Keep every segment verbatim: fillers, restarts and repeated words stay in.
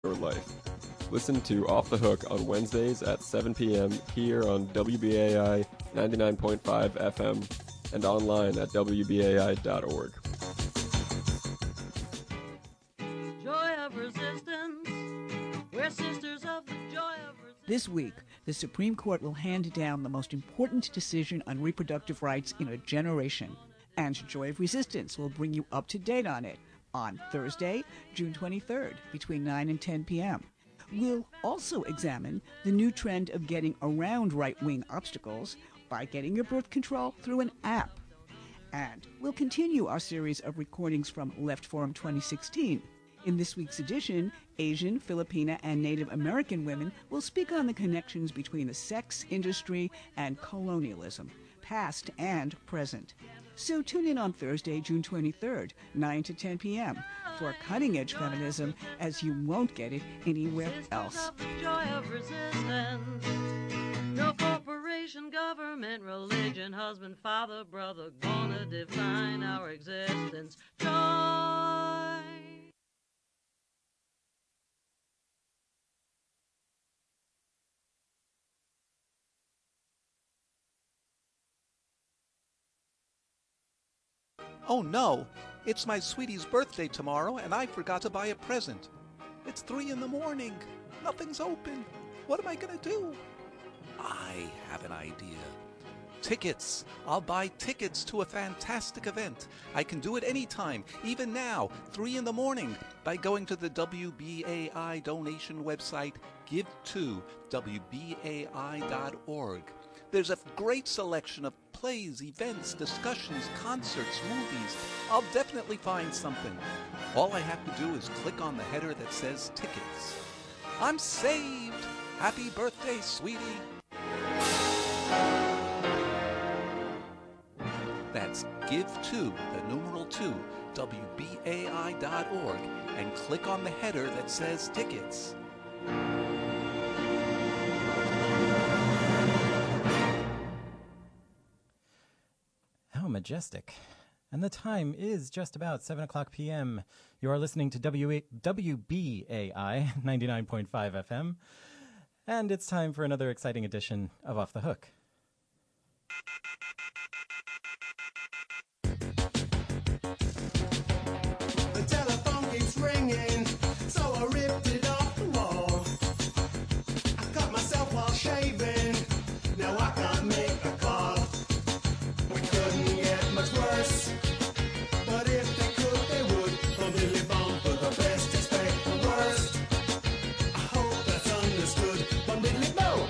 your life. Listen to Off the Hook on Wednesdays at seven p.m. here on W B A I ninety-nine point five F M and online at W B A I dot org. Joy of resistance. We're sisters of the joy of resistance. This week, the Supreme Court will hand down the most important decision on reproductive rights in a generation. And Joy of Resistance will bring you up to date on it on Thursday, June twenty-third, between nine and ten p.m. We'll also examine the new trend of getting around right-wing obstacles by getting your birth control through an app. And we'll continue our series of recordings from Left Forum twenty sixteen. In this week's edition, Asian, Filipina, and Native American women will speak on the connections between the sex industry and colonialism, past and present. So tune in on Thursday, June twenty-third, nine to ten p.m. for cutting-edge feminism as you won't get it anywhere else. Joy of resistance. No corporation, government, religion, husband, father, brother, gonna define our existence. Joy. Oh no, it's my sweetie's birthday tomorrow and I forgot to buy a present. It's three in the morning. Nothing's open. What am I going to do? I have an idea. Tickets. I'll buy tickets to a fantastic event. I can do it anytime, even now, three in the morning, by going to the W B A I donation website, give to W B A I dot org. There's a great selection of plays, events, discussions, concerts, movies. I'll definitely find something. All I have to do is click on the header that says tickets. I'm saved! Happy birthday, sweetie! That's give to, the numeral two, W B A I dot org, and click on the header that says tickets. How majestic. And the time is just about seven o'clock p.m. You are listening to W A- W B A I ninety-nine point five F M. And it's time for another exciting edition of Off the Hook. The telephone keeps ringing, so I ripped it off the wall. I cut myself while shaving, now I can't make a call. We couldn't get much worse, but if they could, they would. From Billy Bond for the best, expect the worst. I hope that's understood. From Billy Bo.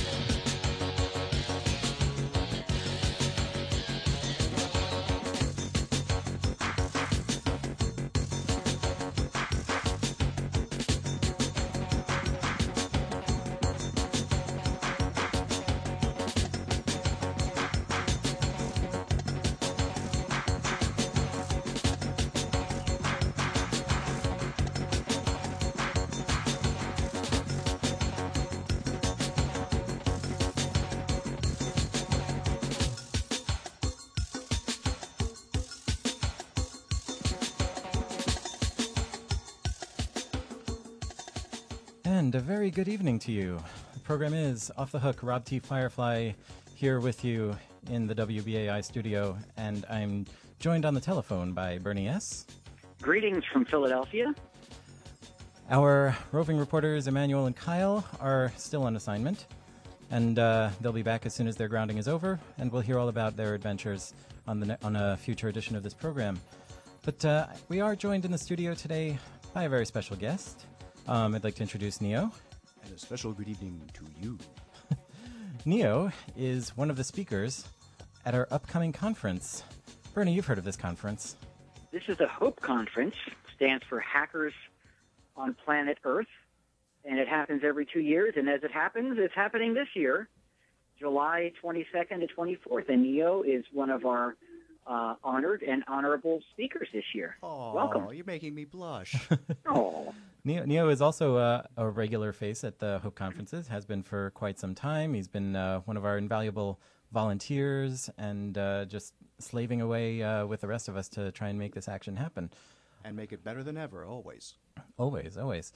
And a very good evening to you. The program is Off the Hook. Rob T. Firefly here with you in the W B A I studio, and I'm joined on the telephone by Bernie S. Greetings from Philadelphia. Our roving reporters Emmanuel and Kyle are still on assignment, and uh, they'll be back as soon as their grounding is over, and we'll hear all about their adventures on the ne- on a future edition of this program. But uh, we are joined in the studio today by a very special guest. Um, I'd like to introduce Neo. And a special good evening to you. Neo is one of the speakers at our upcoming conference. Bernie, you've heard of this conference. This is the HOPE Conference, stands for Hackers on Planet Earth, and it happens every two years, and as it happens, it's happening this year, July twenty-second to twenty-fourth, and Neo is one of our uh, honored and honorable speakers this year. Oh, welcome. You're making me blush. Oh. Neo, Neo is also uh, a regular face at the HOPE conferences, has been for quite some time. He's been uh, one of our invaluable volunteers and uh, just slaving away uh, with the rest of us to try and make this action happen. And make it better than ever, always. Always, always.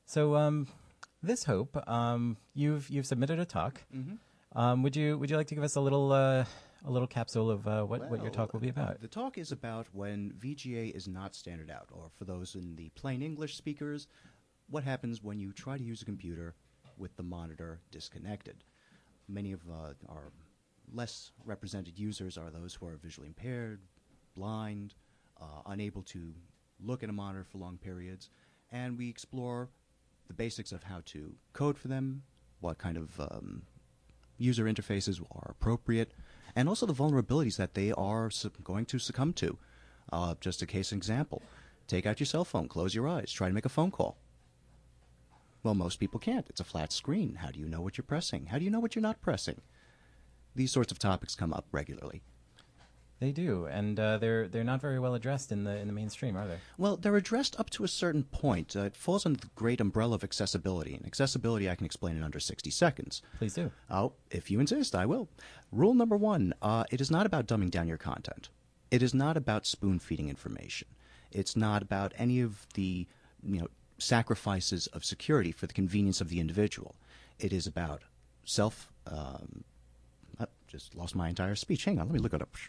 So, um, this Hope, um, you've you've submitted a talk. Mm-hmm. Um, would you would you like to give us a little uh, a little capsule of uh, what what your Well, talk will be about? uh, the talk is about when V G A is not standard out, or for those in the plain English speakers, what happens when you try to use a computer with the monitor disconnected. Many of uh, our less represented users are those who are visually impaired, blind, uh, unable to look at a monitor for long periods, and we explore the basics of how to code for them, what kind of um, user interfaces are appropriate, and also the vulnerabilities that they are su- going to succumb to. Uh, just a case example, take out your cell phone, close your eyes, try to make a phone call. Well, most people can't. It's a flat screen. How do you know what you're pressing? How do you know what you're not pressing? These sorts of topics come up regularly. They do, and uh, they're they're not very well addressed in the in the mainstream, are they? Well, they're addressed up to a certain point. Uh, it falls under the great umbrella of accessibility. And accessibility I can explain in under sixty seconds. Please do. Oh, if you insist, I will. Rule number one, uh, it is not about dumbing down your content. It is not about spoon-feeding information. It's not about any of the, you know, sacrifices of security for the convenience of the individual. It is about self... Um, I just lost my entire speech. Hang on, let me look it up.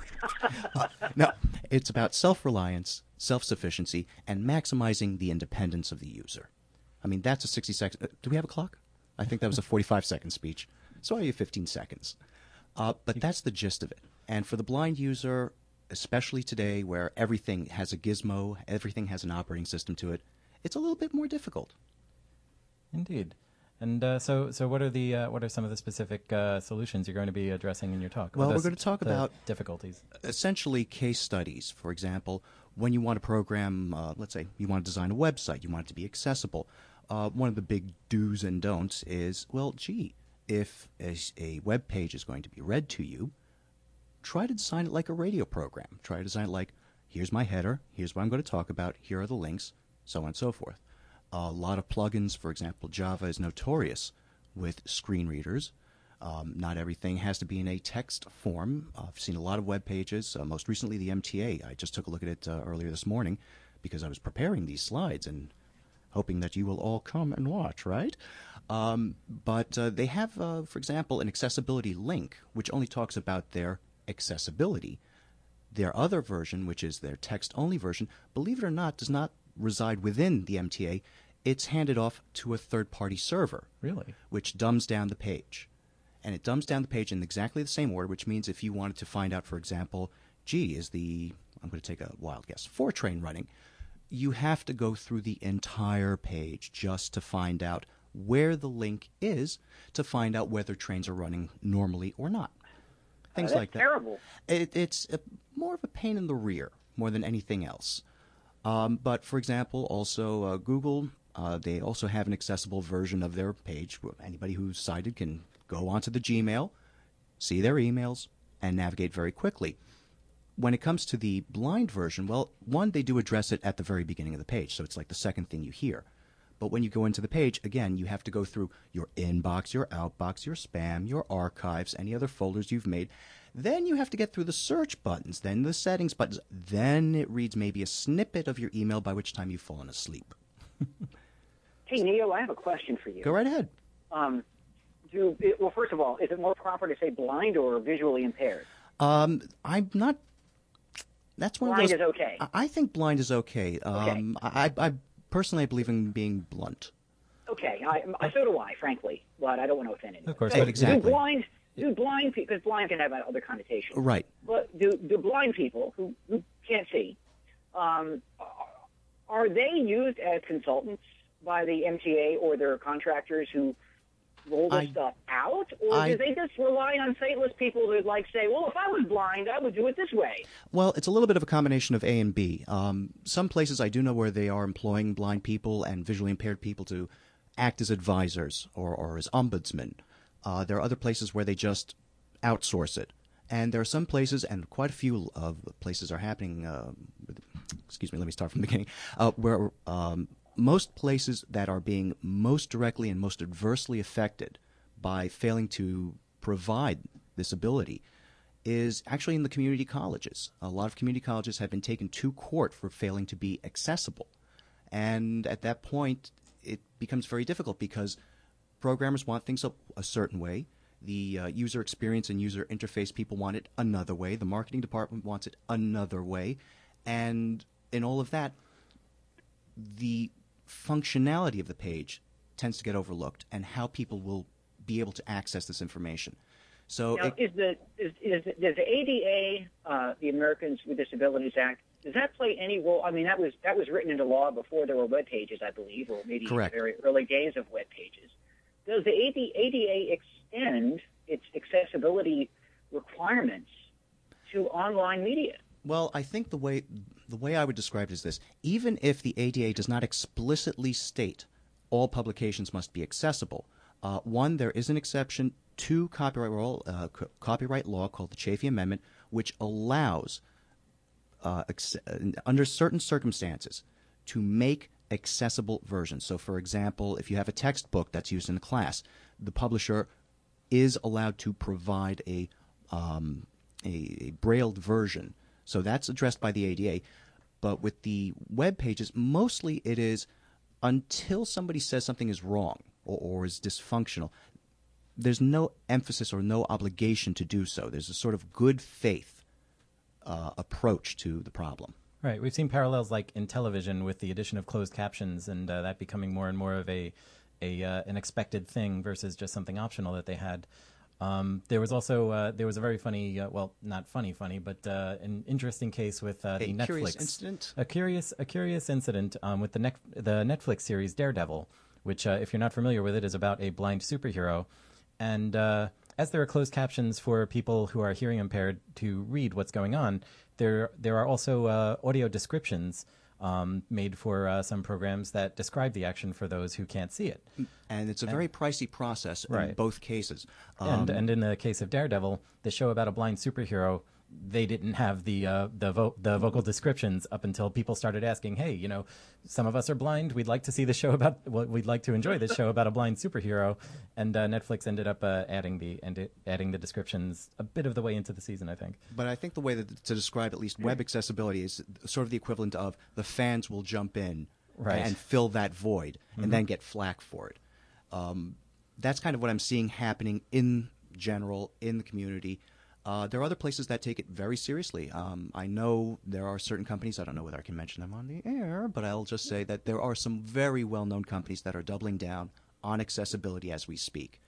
uh, no, it's about self-reliance, self-sufficiency, and maximizing the independence of the user. I mean, that's a sixty second... Uh, do we have a clock? I think that was a forty-five second speech. So I have fifteen seconds. Uh, but that's the gist of it. And for the blind user, especially today where everything has a gizmo, everything has an operating system to it, it's a little bit more difficult. Indeed. And uh, so, so what are the uh, what are some of the specific uh, solutions you're going to be addressing in your talk? Well, Or the we're going to talk the about difficulties. Essentially case studies. For example, when you want to program, uh, let's say you want to design a website, you want it to be accessible. Uh, one of the big do's and don'ts is, well, gee, if a, a web page is going to be read to you, try to design it like a radio program. Try to design it like, here's my header, here's what I'm going to talk about, here are the links, so on and so forth. A lot of plugins, for example, Java is notorious with screen readers. Um, not everything has to be in a text form. Uh, I've seen a lot of web pages. Uh, most recently, the M T A. I just took a look at it uh, earlier this morning because I was preparing these slides and hoping that you will all come and watch, right? Um, but uh, they have, uh, for example, an accessibility link, which only talks about their accessibility. Their other version, which is their text-only version, believe it or not, does not reside within the M T A. It's handed off to a third-party server. Really? Which dumbs down the page. And it dumbs down the page in exactly the same order, which means if you wanted to find out, for example, gee, is the, I'm going to take a wild guess, Fortran running, you have to go through the entire page just to find out where the link is to find out whether trains are running normally or not. Things uh, that's like that. Terrible. It, it's a, more of a pain in the rear more than anything else. Um, but, for example, also uh, Google, uh, they also have an accessible version of their page. Anybody who's sighted can go onto the Gmail, see their emails, and navigate very quickly. When it comes to the blind version, well, one, they do address it at the very beginning of the page, so it's like the second thing you hear. But when you go into the page, again, you have to go through your inbox, your outbox, your spam, your archives, any other folders you've made. Then you have to get through the search buttons, then the settings buttons. Then it reads maybe a snippet of your email, by which time you've fallen asleep. Hey, Neo, I have a question for you. Go right ahead. Um, do it, well, first of all, is it more proper to say blind or visually impaired? Um, I'm not... That's one Blind of those... is okay. I, I think blind is okay. Um, Okay. I, I personally I believe in being blunt. Okay, I, I, so do I, frankly, but I don't want to offend anyone. Of course, Hey, but exactly. Do blind, do blind people, because blind can have other connotations. Right. But do, do blind people who, who can't see, um, are they used as consultants by the M T A or their contractors who roll this I- stuff out? Or I- do they just rely on stateless people who like say, well, if I was blind, I would do it this way? Well, it's a little bit of a combination of A and B. Um, some places I do know where they are employing blind people and visually impaired people to act as advisors or, or as ombudsmen. Uh, there are other places where they just outsource it. And there are some places, and quite a few of the places are happening, uh, excuse me, let me start from the beginning, uh, where um, most places that are being most directly and most adversely affected by failing to provide this ability is actually in the community colleges. A lot of community colleges have been taken to court for failing to be accessible. And at that point, it becomes very difficult because programmers want things a, a certain way. The uh, user experience and user interface people want it another way. The marketing department wants it another way. And in all of that, the functionality of the page tends to get overlooked and how people will be able to access this information. So now, it, is the is, is does the A D A, uh, the Americans with Disabilities Act, does that play any role? I mean, that was that was written into law before there were web pages, I believe, or maybe Correct. the very early days of web pages. Does the A D A extend its accessibility requirements to online media? Well, I think the way the way I would describe it is this: even if the A D A does not explicitly state all publications must be accessible, uh, one, there is an exception to copyright law, uh, co- copyright law called the Chafee Amendment, which allows, uh, ex- under certain circumstances, to make accessible versions. So, for example, if you have a textbook that's used in a class, the publisher is allowed to provide a um, a, a brailled version. So that's addressed by the A D A. But with the web pages, mostly it is until somebody says something is wrong or, or is dysfunctional, there's no emphasis or no obligation to do so. There's a sort of good faith uh, approach to the problem. Right. We've seen parallels like in television with the addition of closed captions and uh, that becoming more and more of a, a uh, an expected thing versus just something optional that they had. Um, there was also uh, there was a very funny, uh, well, not funny, funny, but uh, an interesting case with uh, the a Netflix curious incident. A curious, a curious incident um, with the nec- the Netflix series Daredevil, which, uh, if you're not familiar with it, is about a blind superhero. And uh, as there are closed captions for people who are hearing impaired to read what's going on, there there are also uh, audio descriptions um, made for uh, some programs that describe the action for those who can't see it. And it's a very pricey process in Right. both cases. And Um, and in the case of Daredevil, the show about a blind superhero, they didn't have the uh, the vo- the vocal descriptions up until people started asking, hey, you know, some of us are blind. We'd like to see the show about. Well, we'd like to enjoy this show about a blind superhero. And uh, Netflix ended up uh, adding the and adding the descriptions a bit of the way into the season, I think. But I think the way that, to describe at least web accessibility is sort of the equivalent of the fans will jump in Right. and fill that void Mm-hmm. and then get flack for it. Um, that's kind of what I'm seeing happening in general in the community. Uh, there are other places that take it very seriously. Um, I know there are certain companies, I don't know whether I can mention them on the air, but I'll just say that there are some very well-known companies that are doubling down on accessibility as we speak.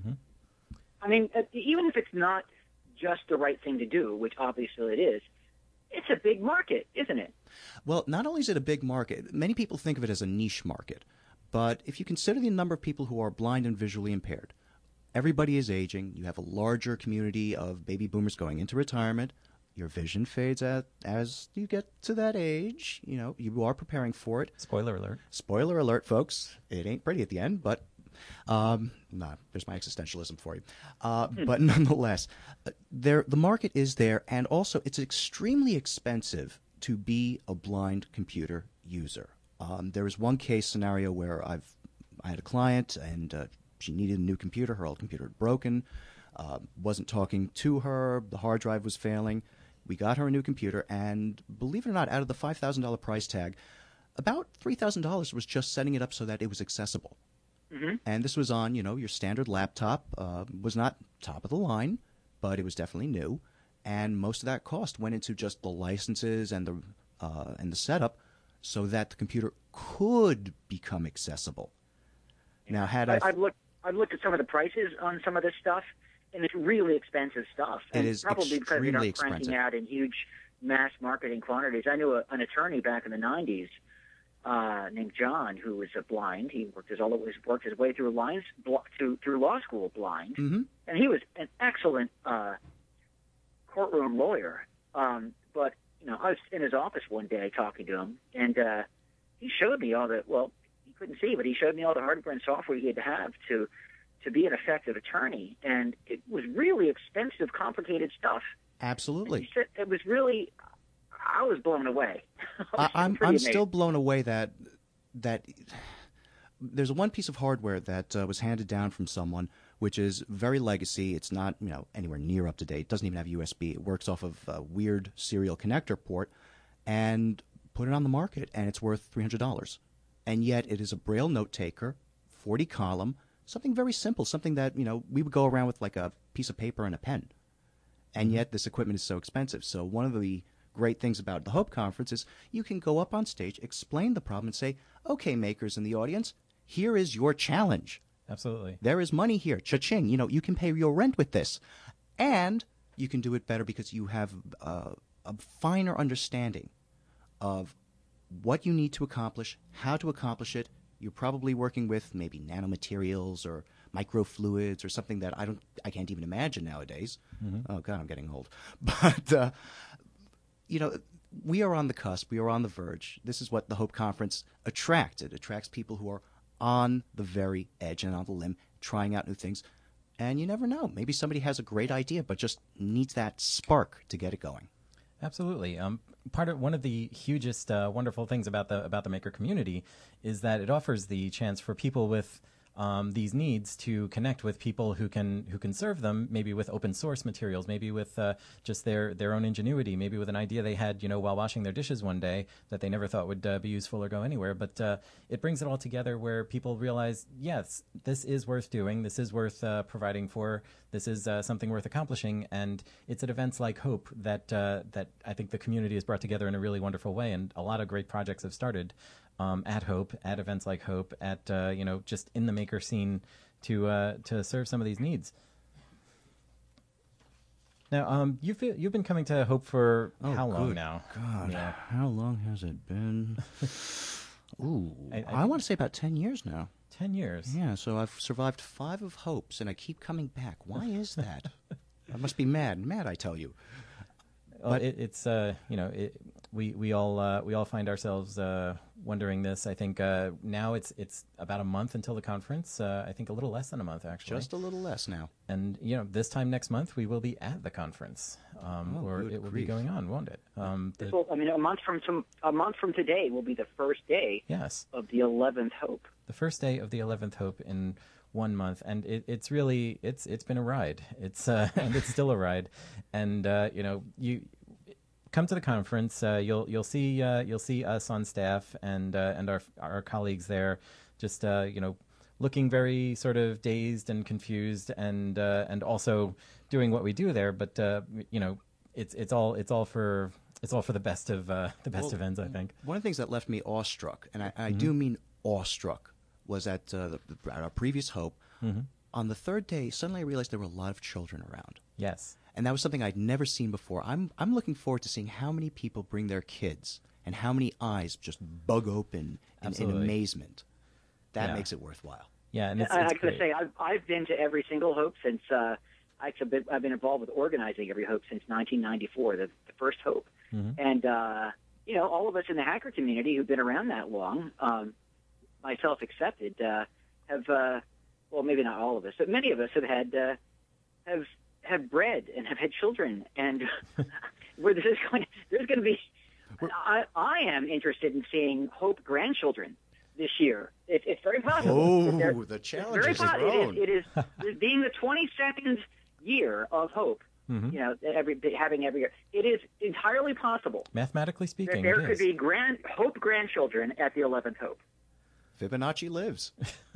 I mean, uh, even if it's not just the right thing to do, which obviously it is, it's a big market, isn't it? Well, not only is it a big market, many people think of it as a niche market. But if you consider the number of people who are blind and visually impaired, everybody is aging. You have a larger community of baby boomers going into retirement. Your vision fades at, as you get to that age. You know, you are preparing for it. Spoiler alert. Spoiler alert, folks. It ain't pretty at the end, but um, nah, there's my existentialism for you. Uh, but nonetheless, uh, there the market is there, and also it's extremely expensive to be a blind computer user. Um, there was one case scenario where I've I had a client and uh, she needed a new computer. Her old computer had broken, uh, wasn't talking to her. The hard drive was failing. We got her a new computer, and believe it or not, out of the five thousand dollars price tag, about three thousand dollars was just setting it up so that it was accessible. Mm-hmm. And this was on, you know, your standard laptop. Uh, was not top of the line, but it was definitely new. And most of that cost went into just the licenses and the uh, and the setup, so that the computer could become accessible. Now, had I, I I've looked I've looked at some of the prices on some of this stuff, and it's really expensive stuff. It and is probably because they're not extremely cranking expensive. out in huge mass marketing quantities. I knew a, an attorney back in the nineties uh, named John who was uh, blind. He worked his all his worked his way through lines blo- through through law school blind, mm-hmm. and he was an excellent uh, courtroom lawyer. Um, but you know, I was in his office one day talking to him, and uh, he showed me all the well. He couldn't see, but he showed me all the hardware and software he had to have to to be an effective attorney, and it was really expensive, complicated stuff. Absolutely. He said it was really. I was blown away. I was I, I'm pretty I'm amazed. still blown away that that there's one piece of hardware that uh, was handed down from someone, which is very legacy. It's not, you know, anywhere near up to date. It doesn't even have U S B. It works off of a weird serial connector port, and put it on the market, and it's worth three hundred dollars. and yet it is a Braille note taker, forty column, something very simple, something that, you know, we would go around with like a piece of paper and a pen. And yet this equipment is so expensive. So one of the great things about the Hope Conference is you can go up on stage, explain the problem, and say, okay, makers in the audience, here is your challenge. Absolutely. There is money here. Cha-ching. You know, you can pay your rent with this. And you can do it better because you have uh, a finer understanding of what you need to accomplish, how to accomplish it. You're probably working with maybe nanomaterials or microfluids or something that I don't, I can't even imagine nowadays. Mm-hmm. Oh God, I'm getting old. But uh, you know, we are on the cusp. We are on the verge. This is what the Hope Conference attracts. It attracts people who are on the very edge and on the limb, trying out new things. And you never know. Maybe somebody has a great idea, but just needs that spark to get it going. Absolutely. Um, part of one of the hugest, uh, wonderful things about the about the maker community is that it offers the chance for people with um, these needs to connect with people who can who can serve them, maybe with open source materials, maybe with uh, just their their own ingenuity, maybe with an idea they had, you know, while washing their dishes one day that they never thought would uh, be useful or go anywhere. But uh, it brings it all together where people realize, yes, this is worth doing, this is worth uh, providing for, this is uh, something worth accomplishing, and it's at events like Hope that uh, that I think the community has brought together in a really wonderful way, and a lot of great projects have started um, at Hope, at events like Hope, at uh, you know, just in the maker scene to uh, to serve some of these needs. Now, um, you've you've been coming to Hope for Oh, how long good now? God, Yeah. how long has it been? Ooh, I- I, I- want to say about ten years now. Ten years. Yeah, so I've survived five of Hopes, and I keep coming back. Why is that? I must be mad. Mad, I tell you. Well, But- it, it's uh, you know, it, we we all uh, we all find ourselves uh, wondering this. I think uh, now it's it's about a month until the conference. Uh, I think a little less than a month actually. Just a little less now. And you know, this time next month we will be at the conference, um, Oh, or good it will be grief. going on, won't it? Um, the, Well, I mean, a month from some, a month from today will be the first day yes, of the eleventh Hope. the first day of the eleventh Hope in one month, and it, it's really it's it's been a ride. It's uh, and it's still a ride, and uh, you know you. Come to the conference. Uh, you'll you'll see uh, you'll see us on staff and uh, and our our colleagues there, just uh, you know, looking very sort of dazed and confused, and uh, and also doing what we do there. But uh, you know, it's it's all it's all for it's all for the best of uh, the best Well, of ends, I think. One of the things that left me awestruck, and I, I Mm-hmm. do mean awestruck, was at, uh, the, at our previous Hope. Mm-hmm. On the third day, suddenly I realized there were a lot of children around. Yes. And that was something I'd never seen before. I'm I'm looking forward to seeing how many people bring their kids and how many eyes just bug open in, in Absolutely. amazement. That Yeah. makes it worthwhile. Yeah, and it's, I, it's I gotta great. say, I've I've been to every single Hope since uh, I've been I've been involved with organizing every Hope since nineteen ninety-four, the, the first Hope, Mm-hmm. and uh, you know, all of us in the hacker community who've been around that long, um, myself accepted, uh, have uh, well, maybe not all of us, but many of us have had uh, have have bred and have had children, and where this is going, there's going to be. I, I am interested in seeing Hope grandchildren this year. It, it's very possible. that they're- Oh, the it's challenge very has possible. grown. It is, it is being the twenty-second year of Hope. Mhm. You know, every having every year. It is entirely possible Mathematically that speaking, there it could is. be grand Hope grandchildren at the eleventh Hope. Fibonacci lives.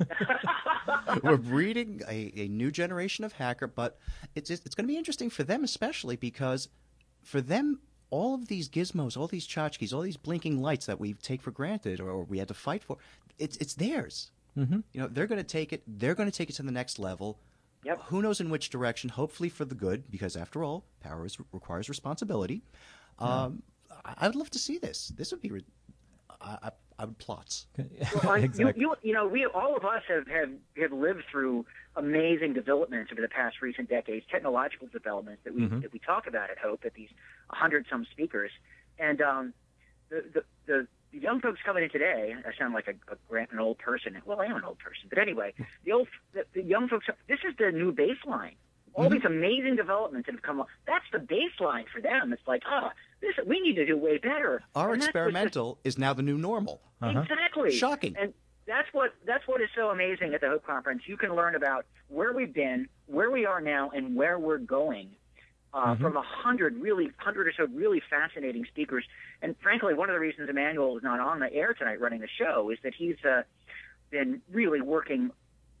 We're breeding a, a new generation of hacker, but it's it's going to be interesting for them, especially because for them, all of these gizmos, all these tchotchkes, all these blinking lights that we take for granted or we had to fight for, it's it's theirs. Mm-hmm. You know, they're going to take it. They're going to take it to the next level. Yep. Who knows in which direction? Hopefully for the good, because after all, power is, requires responsibility. Um, I, I would love to see this. This would be. Re- I, I, I would plots. Well, I- Exactly. you, you, you know, we all of us have, have, have lived through amazing developments over the past recent decades, technological developments that we Mhm. that we talk about at Hope at these hundred some speakers, and um, the, the the the young folks coming in today. I sound like a, a grand, an old person. Well, I am an old person, but anyway, the old the, the young folks. This is the new baseline. All Mm-hmm. these amazing developments that have come up. That's the baseline for them. It's like, ah, this we need to do way better. Our And that's what's experimental is now the new normal. Uh-huh. Exactly. Shocking. And that's what that's what is so amazing at the Hope Conference. You can learn about where we've been, where we are now, and where we're going. uh, Mm-hmm. from a hundred really, hundred or so really fascinating speakers. And frankly, one of the reasons Emmanuel is not on the air tonight running the show is that he's uh, been really working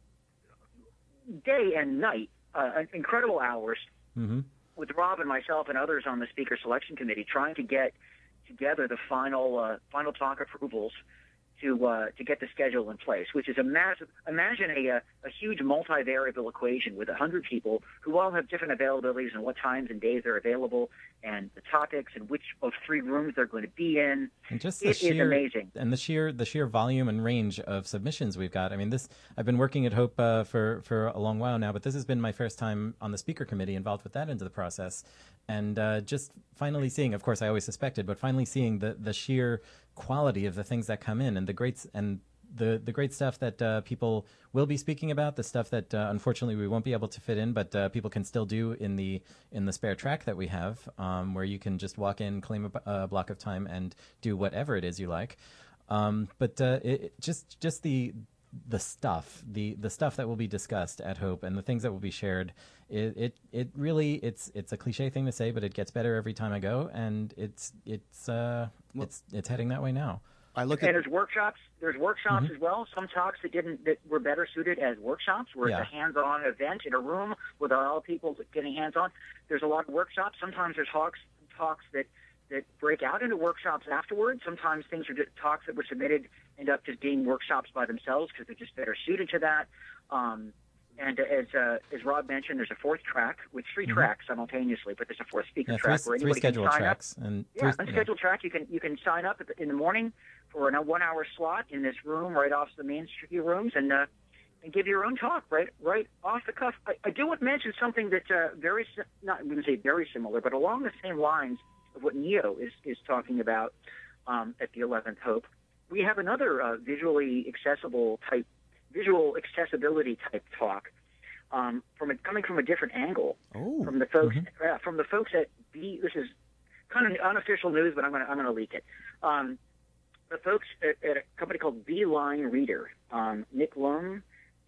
day and night, uh, incredible hours, Mm-hmm. with Rob and myself and others on the speaker selection committee, trying to get together the final uh, final talk approvals to uh, to get the schedule in place, which is a massive. Imagine a, a, a huge multivariable equation with a hundred people who all have different availabilities and what times and days they're available, and the topics and which of three rooms they're going to be in. And just the It is sheer, amazing. and the sheer the sheer volume and range of submissions we've got. I mean, this I've been working at Hope uh, for for a long while now, but this has been my first time on the speaker committee involved with that into the process, and uh, just finally seeing. Of course, I always suspected, but finally seeing the the sheer quality of the things that come in and the great and the the great stuff that uh, people will be speaking about, the stuff that uh, unfortunately we won't be able to fit in, but uh, people can still do in the in the spare track that we have, um, where you can just walk in, claim a, a block of time, and do whatever it is you like. Um, but uh, it, it- just just the the stuff, the the stuff that will be discussed at Hope, and the things that will be shared. It it, it really it's it's a cliche thing to say, but it gets better every time I go, and it's it's uh, it's it's heading that way now. I look And at there's workshops. There's workshops as well. Some talks that didn't that were better suited as workshops, where Yeah. it's a hands-on event in a room with all people getting hands-on. There's a lot of workshops. Sometimes there's talks talks that that break out into workshops afterwards. Sometimes things are just talks that were submitted end up just being workshops by themselves because they're just better suited to that. Um, and as uh, as Rob mentioned, there's a fourth track with three tracks simultaneously, but there's a fourth speaker Yeah, three, track where three anybody can scheduled sign tracks up. and Yeah, three, unscheduled track. You can you can sign up at the, in the morning for a one-hour slot in this room right off the main street rooms, and uh, and give your own talk right right off the cuff. I, I do want to mention something that uh, very si- not I wouldn't say very similar, but along the same lines of what Neo is is talking about um, at the eleventh Hope. We have another uh, visually accessible type, visual accessibility type talk um, from a, coming from a different angle Oh. from the folks uh, from the folks at B. This is kind of unofficial news, but I'm going to I'm going to leak it. Um, the folks at, at a company called Beeline Reader, um, Nick Lung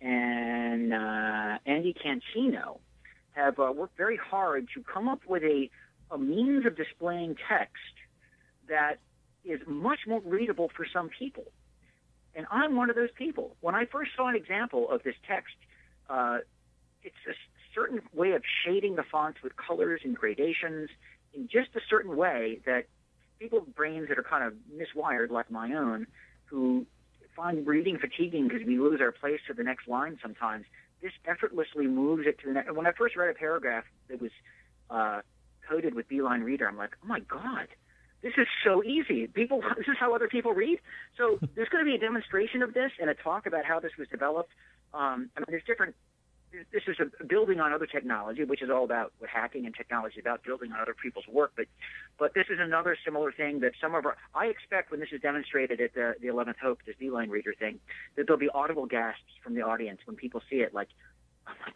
and uh, Andy Cancino, have uh, worked very hard to come up with a, a means of displaying text that is much more readable for some people. And I'm one of those people. When I first saw an example of this text, uh, it's a certain way of shading the fonts with colors and gradations in just a certain way that people's brains that are kind of miswired, like my own, who find reading fatiguing because we lose our place to the next line sometimes, this effortlessly moves it to the next. When I first read a paragraph that was uh, coded with Beeline Reader, I'm like, oh my God, this is so easy. People, this is how other people read. So there's going to be a demonstration of this and a talk about how this was developed. Um, I mean, there's different. This is a building on other technology, which is all about what hacking and technology is about, building on other people's work. But, but this is another similar thing that some of our. I expect when this is demonstrated at the the eleventh Hope, this Beeline Reader thing, that there'll be audible gasps from the audience when people see it, like, oh my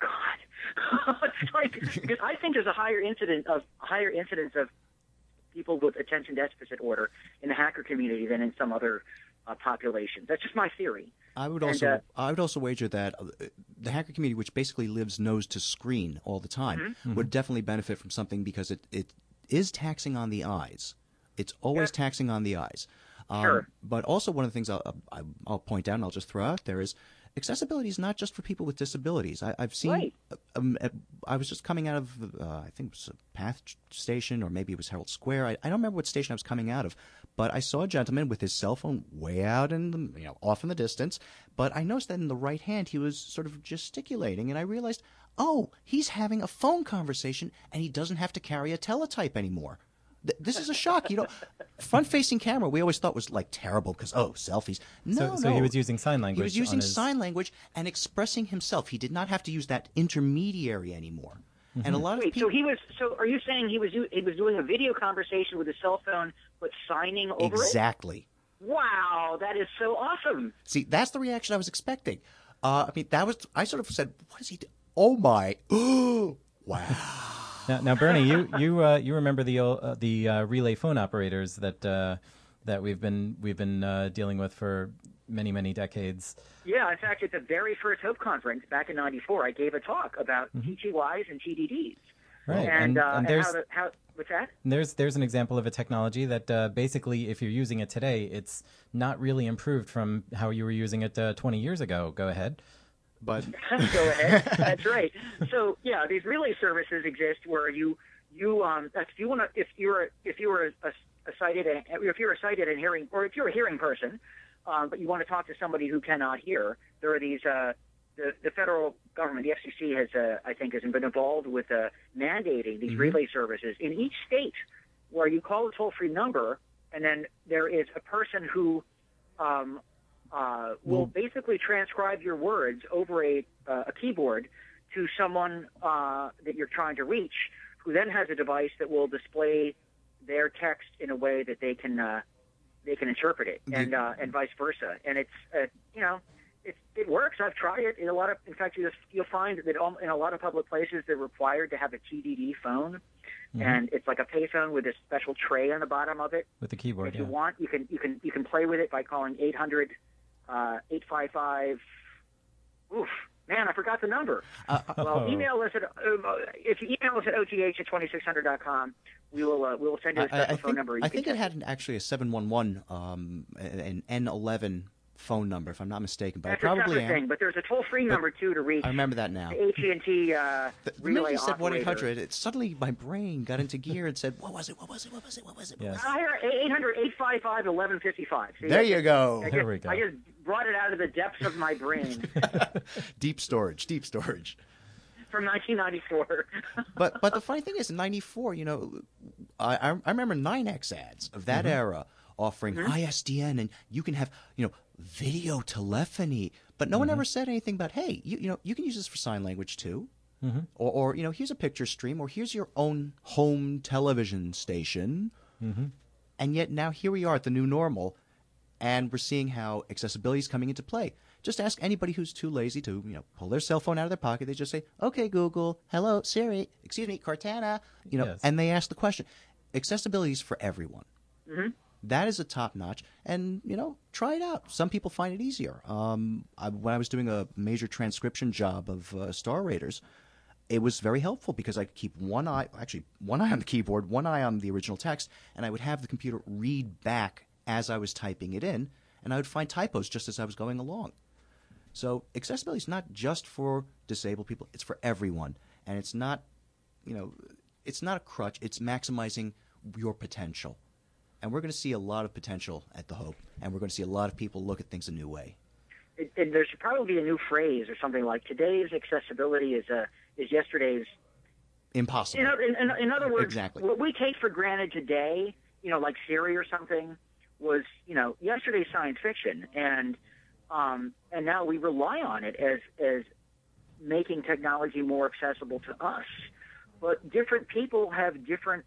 God! It's like, because I think there's a higher incident of higher incidence of people with attention deficit order in the hacker community than in some other uh, populations. That's just my theory. I would And, also uh, I would also wager that uh, the hacker community, which basically lives nose to screen all the time, Mm-hmm. would definitely benefit from something because it, it is taxing on the eyes. It's always Yeah. taxing on the eyes. Um, Sure. But also one of the things I'll, I'll I'll point out and I'll just throw out there is accessibility is not just for people with disabilities. I, I've seen. Right. Um, uh, I was just coming out of uh, I think it was a Path Station or maybe it was Herald Square. I, I don't remember what station I was coming out of, but I saw a gentleman with his cell phone way out in the you know off in the distance. But I noticed that in the right hand he was sort of gesticulating, and I realized, oh, he's having a phone conversation, and he doesn't have to carry a teletype anymore. Th- This is a shock, you know. Front-facing camera, we always thought was like terrible because oh, selfies. No, so, so no. he was using sign He language. was using on his, sign language and expressing himself. He did not have to use that intermediary anymore. And a lot of Wait, people so he was. So are you saying he was u- he was doing a video conversation with his cell phone, but signing over exactly. it? Wow, that is so awesome. See, that's the reaction I was expecting. Uh, I mean, that was I sort of said, "What is he do? Oh my! Oh wow!" Now, now, Bernie, you you uh, you remember the old, uh, the uh, relay phone operators that uh, that we've been we've been uh, dealing with for many many decades. Yeah, in fact, at the very first Hope conference back in ninety-four, I gave a talk about Mm-hmm. T T Ys and T D Ds. Right, And, and, uh, and and there's how, the, how what's that? there's there's an example of a technology that uh, basically, if you're using it today, it's not really improved from how you were using it uh, twenty years ago. Go ahead. But Go ahead. That's right. So yeah, these relay services exist where you you um if you want to if you're if you were a, a sighted and if you're a sighted and hearing or if you're a hearing person, um, but you want to talk to somebody who cannot hear, there are these uh the the federal government, the F C C has uh, I think has been involved with uh, mandating these Mm-hmm. relay services in each state where you call a toll free number and then there is a person who um uh, will basically transcribe your words over a, uh, a keyboard to someone uh, that you're trying to reach, who then has a device that will display their text in a way that they can uh, they can interpret it, and uh, and vice versa. And it's uh, you know it it works. I've tried it in a lot of. In fact, you just, you'll find that all, in a lot of public places they're required to have a T D D phone. Mm-hmm. And it's like a payphone with a special tray on the bottom of it. With the keyboard, if yeah. you want, you can you can you can play with it by calling eight hundred. Uh, eight five five. Oof, man, I forgot the number. Uh, well, email us at uh, if you email us at O T H at twenty six hundred dot com. We will uh, we will send you a I, special I phone think, number. You I can think it text had an, actually a seven one one, um, an N eleven phone number, if I'm not mistaken. But That's I a probably separate am. thing, but there's a toll-free number too to reach. I remember that now. The A T and T uh, The, the relay minute you said one eight operator. hundred, it suddenly my brain got into gear and said, "What was it? What was it? What was it? What was it?" What Yes. was it? Uh, eight hundred, eight five five, eleven fifty-five. See, There I you just- go. I There just, we go. I just brought it out of the depths of my brain Deep storage, deep storage. from nineteen ninety-four. But but the funny thing is, in ninety-four, you know, I I, I remember nine X ads of that era offering I S D N, and you can have, you know, video telephony. But no one ever said anything about, hey, you you know, you can use this for sign language too. Mm-hmm. Or, or, you know, here's a picture stream, or here's your own home television station. Mm-hmm. And yet now here we are at the new normal, and we're seeing how accessibility is coming into play. Just ask anybody who's too lazy to, you know, pull their cell phone out of their pocket. They just say, "Okay, Google, hello, Siri, excuse me, Cortana," you know, Yes. and they ask the question. Accessibility is for everyone. Mhm. That is a top notch, and you know, try it out. Some people find it easier. Um, I, when I was doing a major transcription job of uh, Star Raiders, it was very helpful because I could keep one eye, actually one eye on the keyboard, one eye on the original text, and I would have the computer read back as I was typing it in, and I would find typos just as I was going along. So accessibility is not just for disabled people; it's for everyone, and it's not, you know, it's not a crutch. It's maximizing your potential. And we're going to see a lot of potential at the Hope, and we're going to see a lot of people look at things a new way. It, it, there should probably be a new phrase or something like today's accessibility is uh, is yesterday's. Impossible. In, in, in, in other words, Exactly. what we take for granted today, you know, like Siri or something, was, you know, yesterday's science fiction, and um, and now we rely on it as as making technology more accessible to us. But different people have different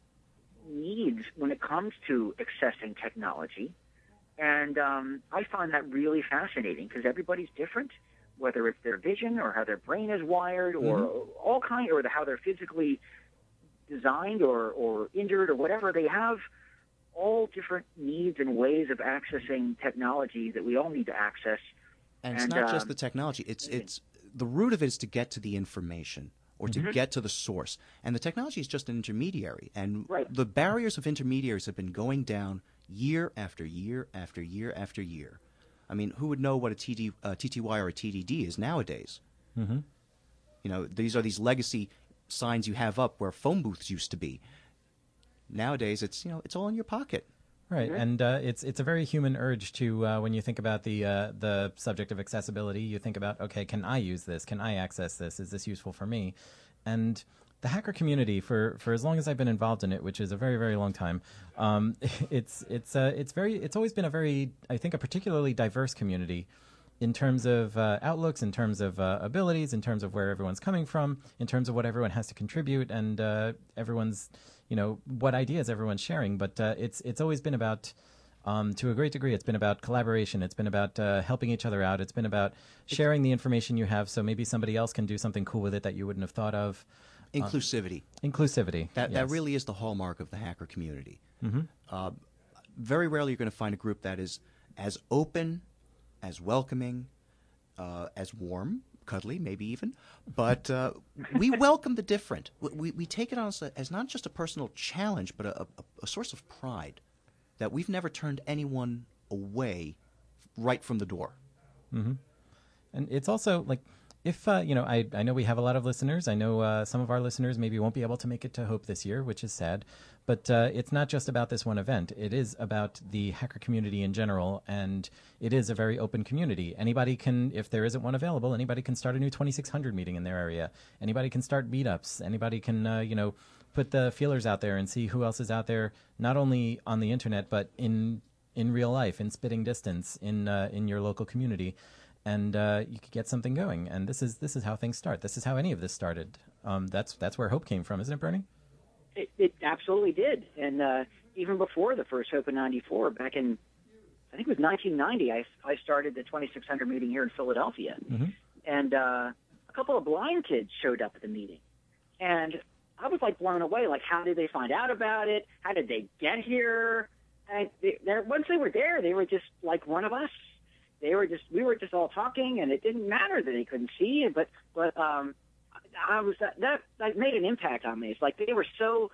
needs when it comes to accessing technology. And um, I find that really fascinating because everybody's different, whether it's their vision or how their brain is wired or Mm-hmm. all kind, or the, how they're physically designed or, or injured or whatever. They have all different needs and ways of accessing technology that we all need to access. And it's And, not just um, the technology. It's it's the root of it is to get to the information or to Mm-hmm. get to the source. And the technology is just an intermediary. And Right. the barriers of intermediaries have been going down year after year after year after year. I mean, who would know what a T D, uh, T T Y or a T D D is nowadays? Mm-hmm. You know, these are these legacy signs you have up where phone booths used to be. Nowadays, it's, you know, it's all in your pocket. Right, and uh, it's it's a very human urge to uh, when you think about the uh, the subject of accessibility, you think about, okay, can I use this? Can I access this? Is this useful for me? And the hacker community, for, for as long as I've been involved in it, which is a very very long time, um, it's it's uh, it's very it's always been a very, I think, a particularly diverse community in terms of uh, outlooks, in terms of uh, abilities, in terms of where everyone's coming from, in terms of what everyone has to contribute, and uh, everyone's, you know, what ideas everyone's sharing. But uh, it's it's always been about, um, to a great degree, it's been about collaboration. It's been about uh, helping each other out. It's been about sharing the information you have, so maybe somebody else can do something cool with it that you wouldn't have thought of. Inclusivity. Inclusivity. That yes. that really is the hallmark of the hacker community. Mhm. Uh, very rarely you're going to find a group that is as open, as welcoming, uh, as warm cuddly, maybe even. But uh, we welcome the different. We, we take it on as, a, as not just a personal challenge, but a, a, a source of pride that we've never turned anyone away right from the door. Mm-hmm. And it's also like, if, uh, you know, I, I know we have a lot of listeners. I know uh, some of our listeners maybe won't be able to make it to Hope this year, which is sad. But uh, it's not just about this one event. It is about the hacker community in general, and it is a very open community. Anybody can, if there isn't one available, anybody can start a new twenty-six hundred meeting in their area. Anybody can start meetups. Anybody can, uh, you know, put the feelers out there and see who else is out there, not only on the internet, but in in real life, in spitting distance, in uh, in your local community. And uh, you could get something going. And this is this is how things start. This is how any of this started. Um, that's that's where Hope came from, isn't it, Bernie? It, it absolutely did. And uh, even before the first Hope in ninety-four, back in, I think it was nineteen ninety, I, I started the twenty-six hundred meeting here in Philadelphia. Mm-hmm. And uh, a couple of blind kids showed up at the meeting. And I was, like, blown away. Like, how did they find out about it? How did they get here? And they, once they were there, they were just like one of us. They were just, we were just all talking, and it didn't matter that they couldn't see it, but, but, um, I was, that, that, that made an impact on me. It's like they were so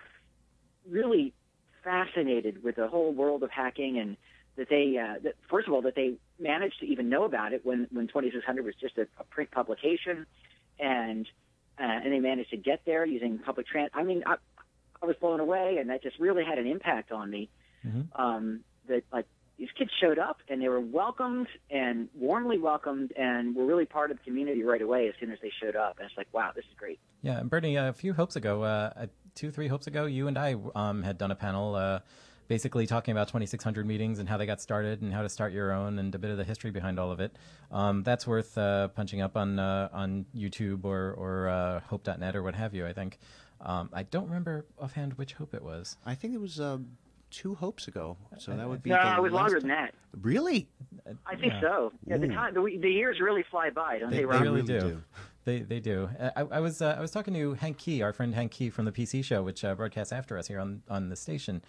really fascinated with the whole world of hacking, and that they, uh, that, first of all, that they managed to even know about it when, when twenty-six hundred was just a, a print publication, and, uh, and they managed to get there using public trans. I mean, I, I was blown away, and that just really had an impact on me. Mm-hmm. Um, that, like, these kids showed up, and they were welcomed and warmly welcomed, and were really part of the community right away as soon as they showed up. And it's like, wow, this is great. Yeah, and Bernie, a few hopes ago, uh, two, three hopes ago, you and I um, had done a panel uh, basically talking about twenty-six hundred meetings and how they got started and how to start your own and a bit of the history behind all of it. Um, that's worth uh, punching up on uh, on YouTube or, or uh, hope dot net or what have you, I think. Um, I don't remember offhand which Hope it was. I think it was... Uh... two hopes ago, so that would be. No, the it was last longer time. than that. Really? I think Yeah. so. Yeah, the Ooh. time, the, the years really fly by, don't They, they, they Rob? really really do. do. They they do. I, I was uh, I was talking to Hank Key, our friend Hank Key from the P C Show, which uh, broadcasts after us here on on the station.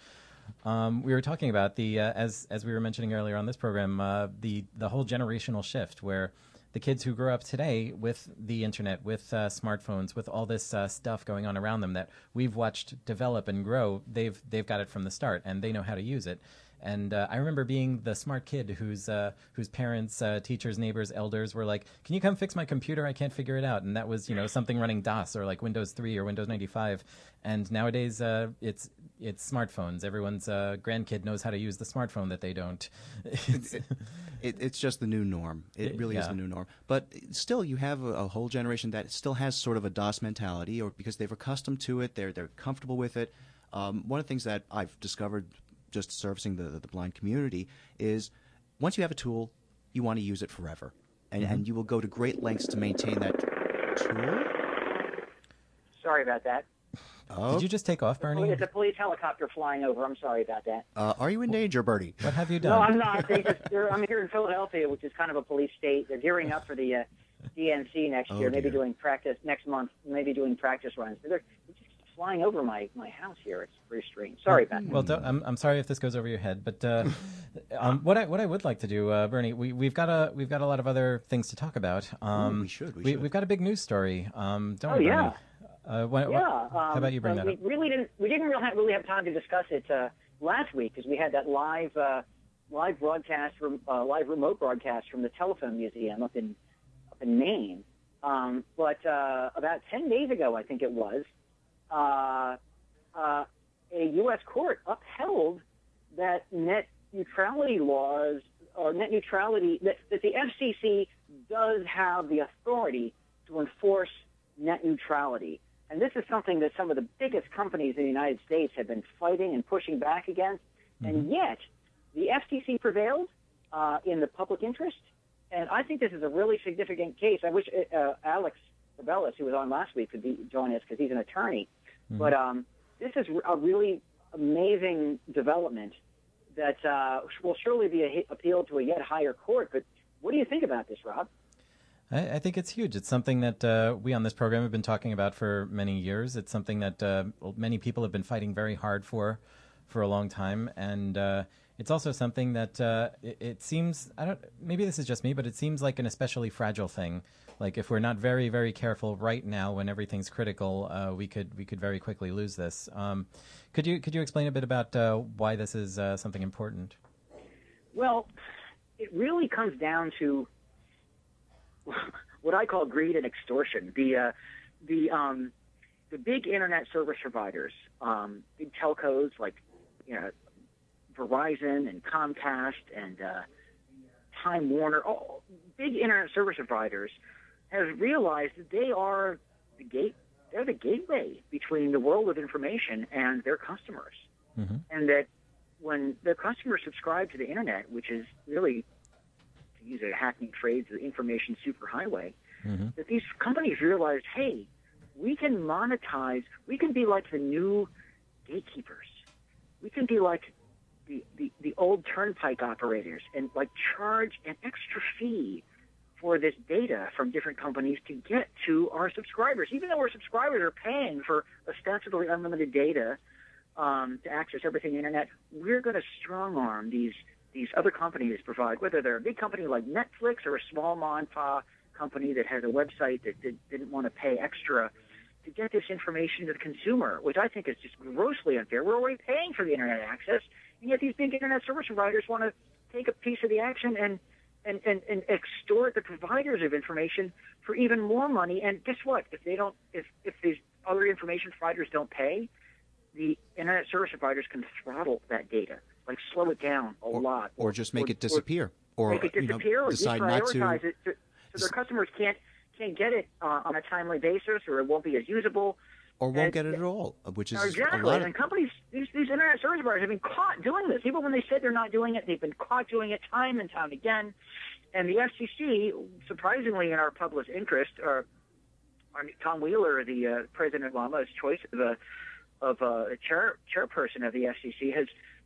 Um, we were talking about the uh, as as we were mentioning earlier on this program, uh, the the whole generational shift where the kids who grow up today with the internet, with uh, smartphones, with all this uh, stuff going on around them that we've watched develop and grow, they've they've got it from the start, and they know how to use it. And uh, I remember being the smart kid whose uh, whose parents, uh, teachers, neighbors, elders were like, "Can you come fix my computer? I can't figure it out." And that was, you know, something running DOS or like Windows three or Windows ninety-five. And nowadays, uh, it's it's smartphones. Everyone's uh, grandkid knows how to use the smartphone that they don't. It's, it, it, it's just the new norm. It, It- really is yeah. the new norm. But still, you have a, a whole generation that still has sort of a DOS mentality, or because they've accustomed to it, they're they're comfortable with it. Um, one of the things that I've discovered just servicing the the blind community is once you have a tool, you want to use it forever, and Mm-hmm. and you will go to great lengths to maintain that tool. Sorry about that. Oh, Did you just take off, Bernie? It's a police helicopter flying over. I'm sorry about that. uh, are you in danger, Bertie? What have you done? No, I'm not. They just, they're, I'm here in Philadelphia, which is kind of a police state. They're gearing up for the uh, D N C next Oh, year, maybe dear. doing practice next month, maybe doing practice runs. They're, they're just flying over my, my house here. It's very strange. Sorry about that. Well, don't, I'm I'm sorry if this goes over your head, but uh, um, what I what I would like to do, uh, Bernie, we we've got a we've got a lot of other things to talk about. Um, we should, we we, should. We've got a big news story. Um, don't Oh, we, yeah. Bernie? Uh, what, Yeah. what- how um, about you bring uh, that we up? really didn't. We didn't really have, really have time to discuss it uh, last week because we had that live uh, live broadcast, from, uh, live remote broadcast from the Telephone Museum up in up in Maine. Um, but uh, about ten days ago, I think it was, uh, uh, a U S court upheld that net neutrality laws or net neutrality that, that the F C C does have the authority to enforce net neutrality. And this is something that some of the biggest companies in the United States have been fighting and pushing back against. Mm-hmm. And yet, the F C C prevailed uh, in the public interest. And I think this is a really significant case. I wish uh, Alex Cabellas, who was on last week, could be join us because he's an attorney. Mm-hmm. But um, this is a really amazing development that uh, will surely be a, appealed to a yet higher court. But what do you think about this, Rob? I, I think it's huge. It's something that uh, we on this program have been talking about for many years. It's something that uh, many people have been fighting very hard for for a long time, and uh, It's also something that uh, it, it seems, I don't, maybe this is just me, but it seems like an especially fragile thing. Like if we're not very, very careful right now when everything's critical, uh, we could we could very quickly lose this. Um, could you could you explain a bit about uh, why this is uh, something important? Well, it really comes down to what I call greed and extortion. The uh, the um, the big internet service providers, um, big telcos like you know Verizon and Comcast and uh, Time Warner, all big internet service providers, have realized that they are the gate. They're the gateway between the world of information and their customers, mm-hmm. and that when their customers subscribe to the internet, which is really, to use a hackneyed phrase, the information superhighway, mm-hmm. that these companies realized, hey, we can monetize. We can be like the new gatekeepers. We can be like the, the, the old turnpike operators and like charge an extra fee for this data from different companies to get to our subscribers. Even though our subscribers are paying for ostensibly unlimited data um, to access everything on the internet, we're going to strong-arm these these other companies provide, whether they're a big company like Netflix or a small mom-and-pop company that has a website that did, didn't want to pay extra to get this information to the consumer, which I think is just grossly unfair. We're already paying for the internet access, and yet these big internet service providers want to take a piece of the action and And, and, and extort the providers of information for even more money. And guess what? If they don't, if, if these other information providers don't pay, the internet service providers can throttle that data, like slow it down a or, lot, or, or just make or, it disappear, or, or make it disappear, you know, or decide not to deprioritize it, to, so their customers can't can't get it uh, on a timely basis, or it won't be as usable. Or won't and, get it at all, which is exactly. a lot of... And companies, these, these internet service providers have been caught doing this. Even when they said they're not doing it, they've been caught doing it time and time again. And the F C C, surprisingly in our public interest, or our, Tom Wheeler, the uh, President Obama's choice of a of a chair, chairperson of the F C C, has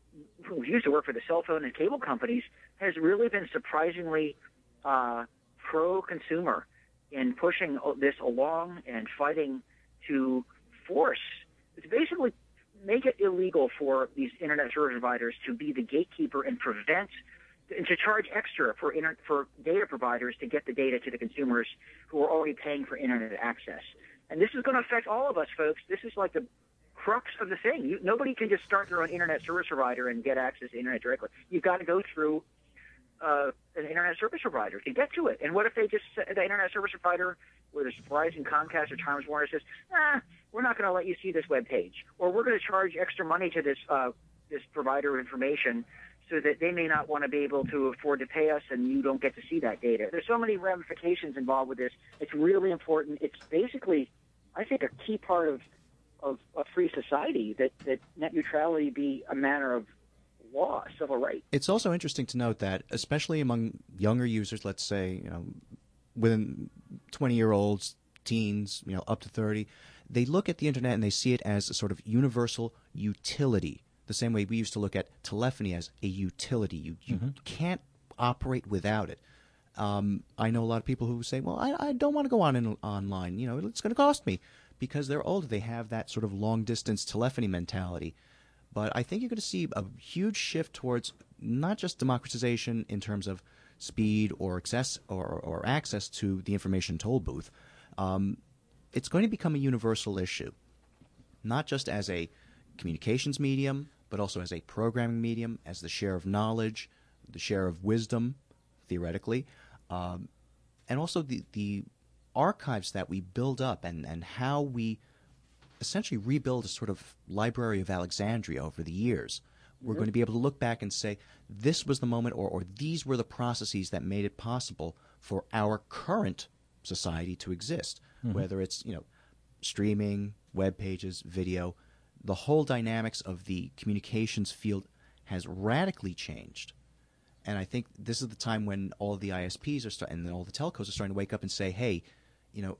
who used to work for the cell phone and cable companies, has really been surprisingly uh, pro-consumer in pushing this along and fighting to force, to basically make it illegal for these internet service providers to be the gatekeeper and prevent and to charge extra for inter, for data providers to get the data to the consumers who are already paying for internet access. And this is going to affect all of us, folks. This is like the crux of the thing. You, nobody can just start their own internet service provider and get access to internet directly. You've got to go through uh, an internet service provider to get to it. And what if they just, the internet service provider, whether it's Verizon, Comcast, or Time Warner, says, ah, we're not going to let you see this web page, or we're going to charge extra money to this uh, this provider of information so that they may not want to be able to afford to pay us and you don't get to see that data. There's so many ramifications involved with this. It's really important. It's basically, I think, a key part of, of a free society that, that net neutrality be a matter of law, civil rights. It's also interesting to note that, especially among younger users, let's say, you know, within twenty-year-olds, teens, you know, up to thirty, they look at the internet and they see it as a sort of universal utility. The same way we used to look at telephony as a utility. You, you mm-hmm. can't operate without it. Um, I know a lot of people who say, well, I, I don't want to go on in, online. You know, it's going to cost me. Because they're older, they have that sort of long-distance telephony mentality. But I think you're going to see a huge shift towards not just democratization in terms of speed or access or, or access to the information toll booth. Um, it's going to become a universal issue, not just as a communications medium, but also as a programming medium, as the share of knowledge, the share of wisdom, theoretically, um, and also the, the archives that we build up and, and how we essentially rebuild a sort of Library of Alexandria over the years. We're mm-hmm. going to be able to look back and say, this was the moment, or, or these were the processes that made it possible for our current society to exist, mm-hmm. whether it's, you know, streaming, web pages, video. The whole dynamics of the communications field has radically changed. And I think this is the time when all the I S Ps are starting, and all the telcos are starting to wake up and say, hey, you know,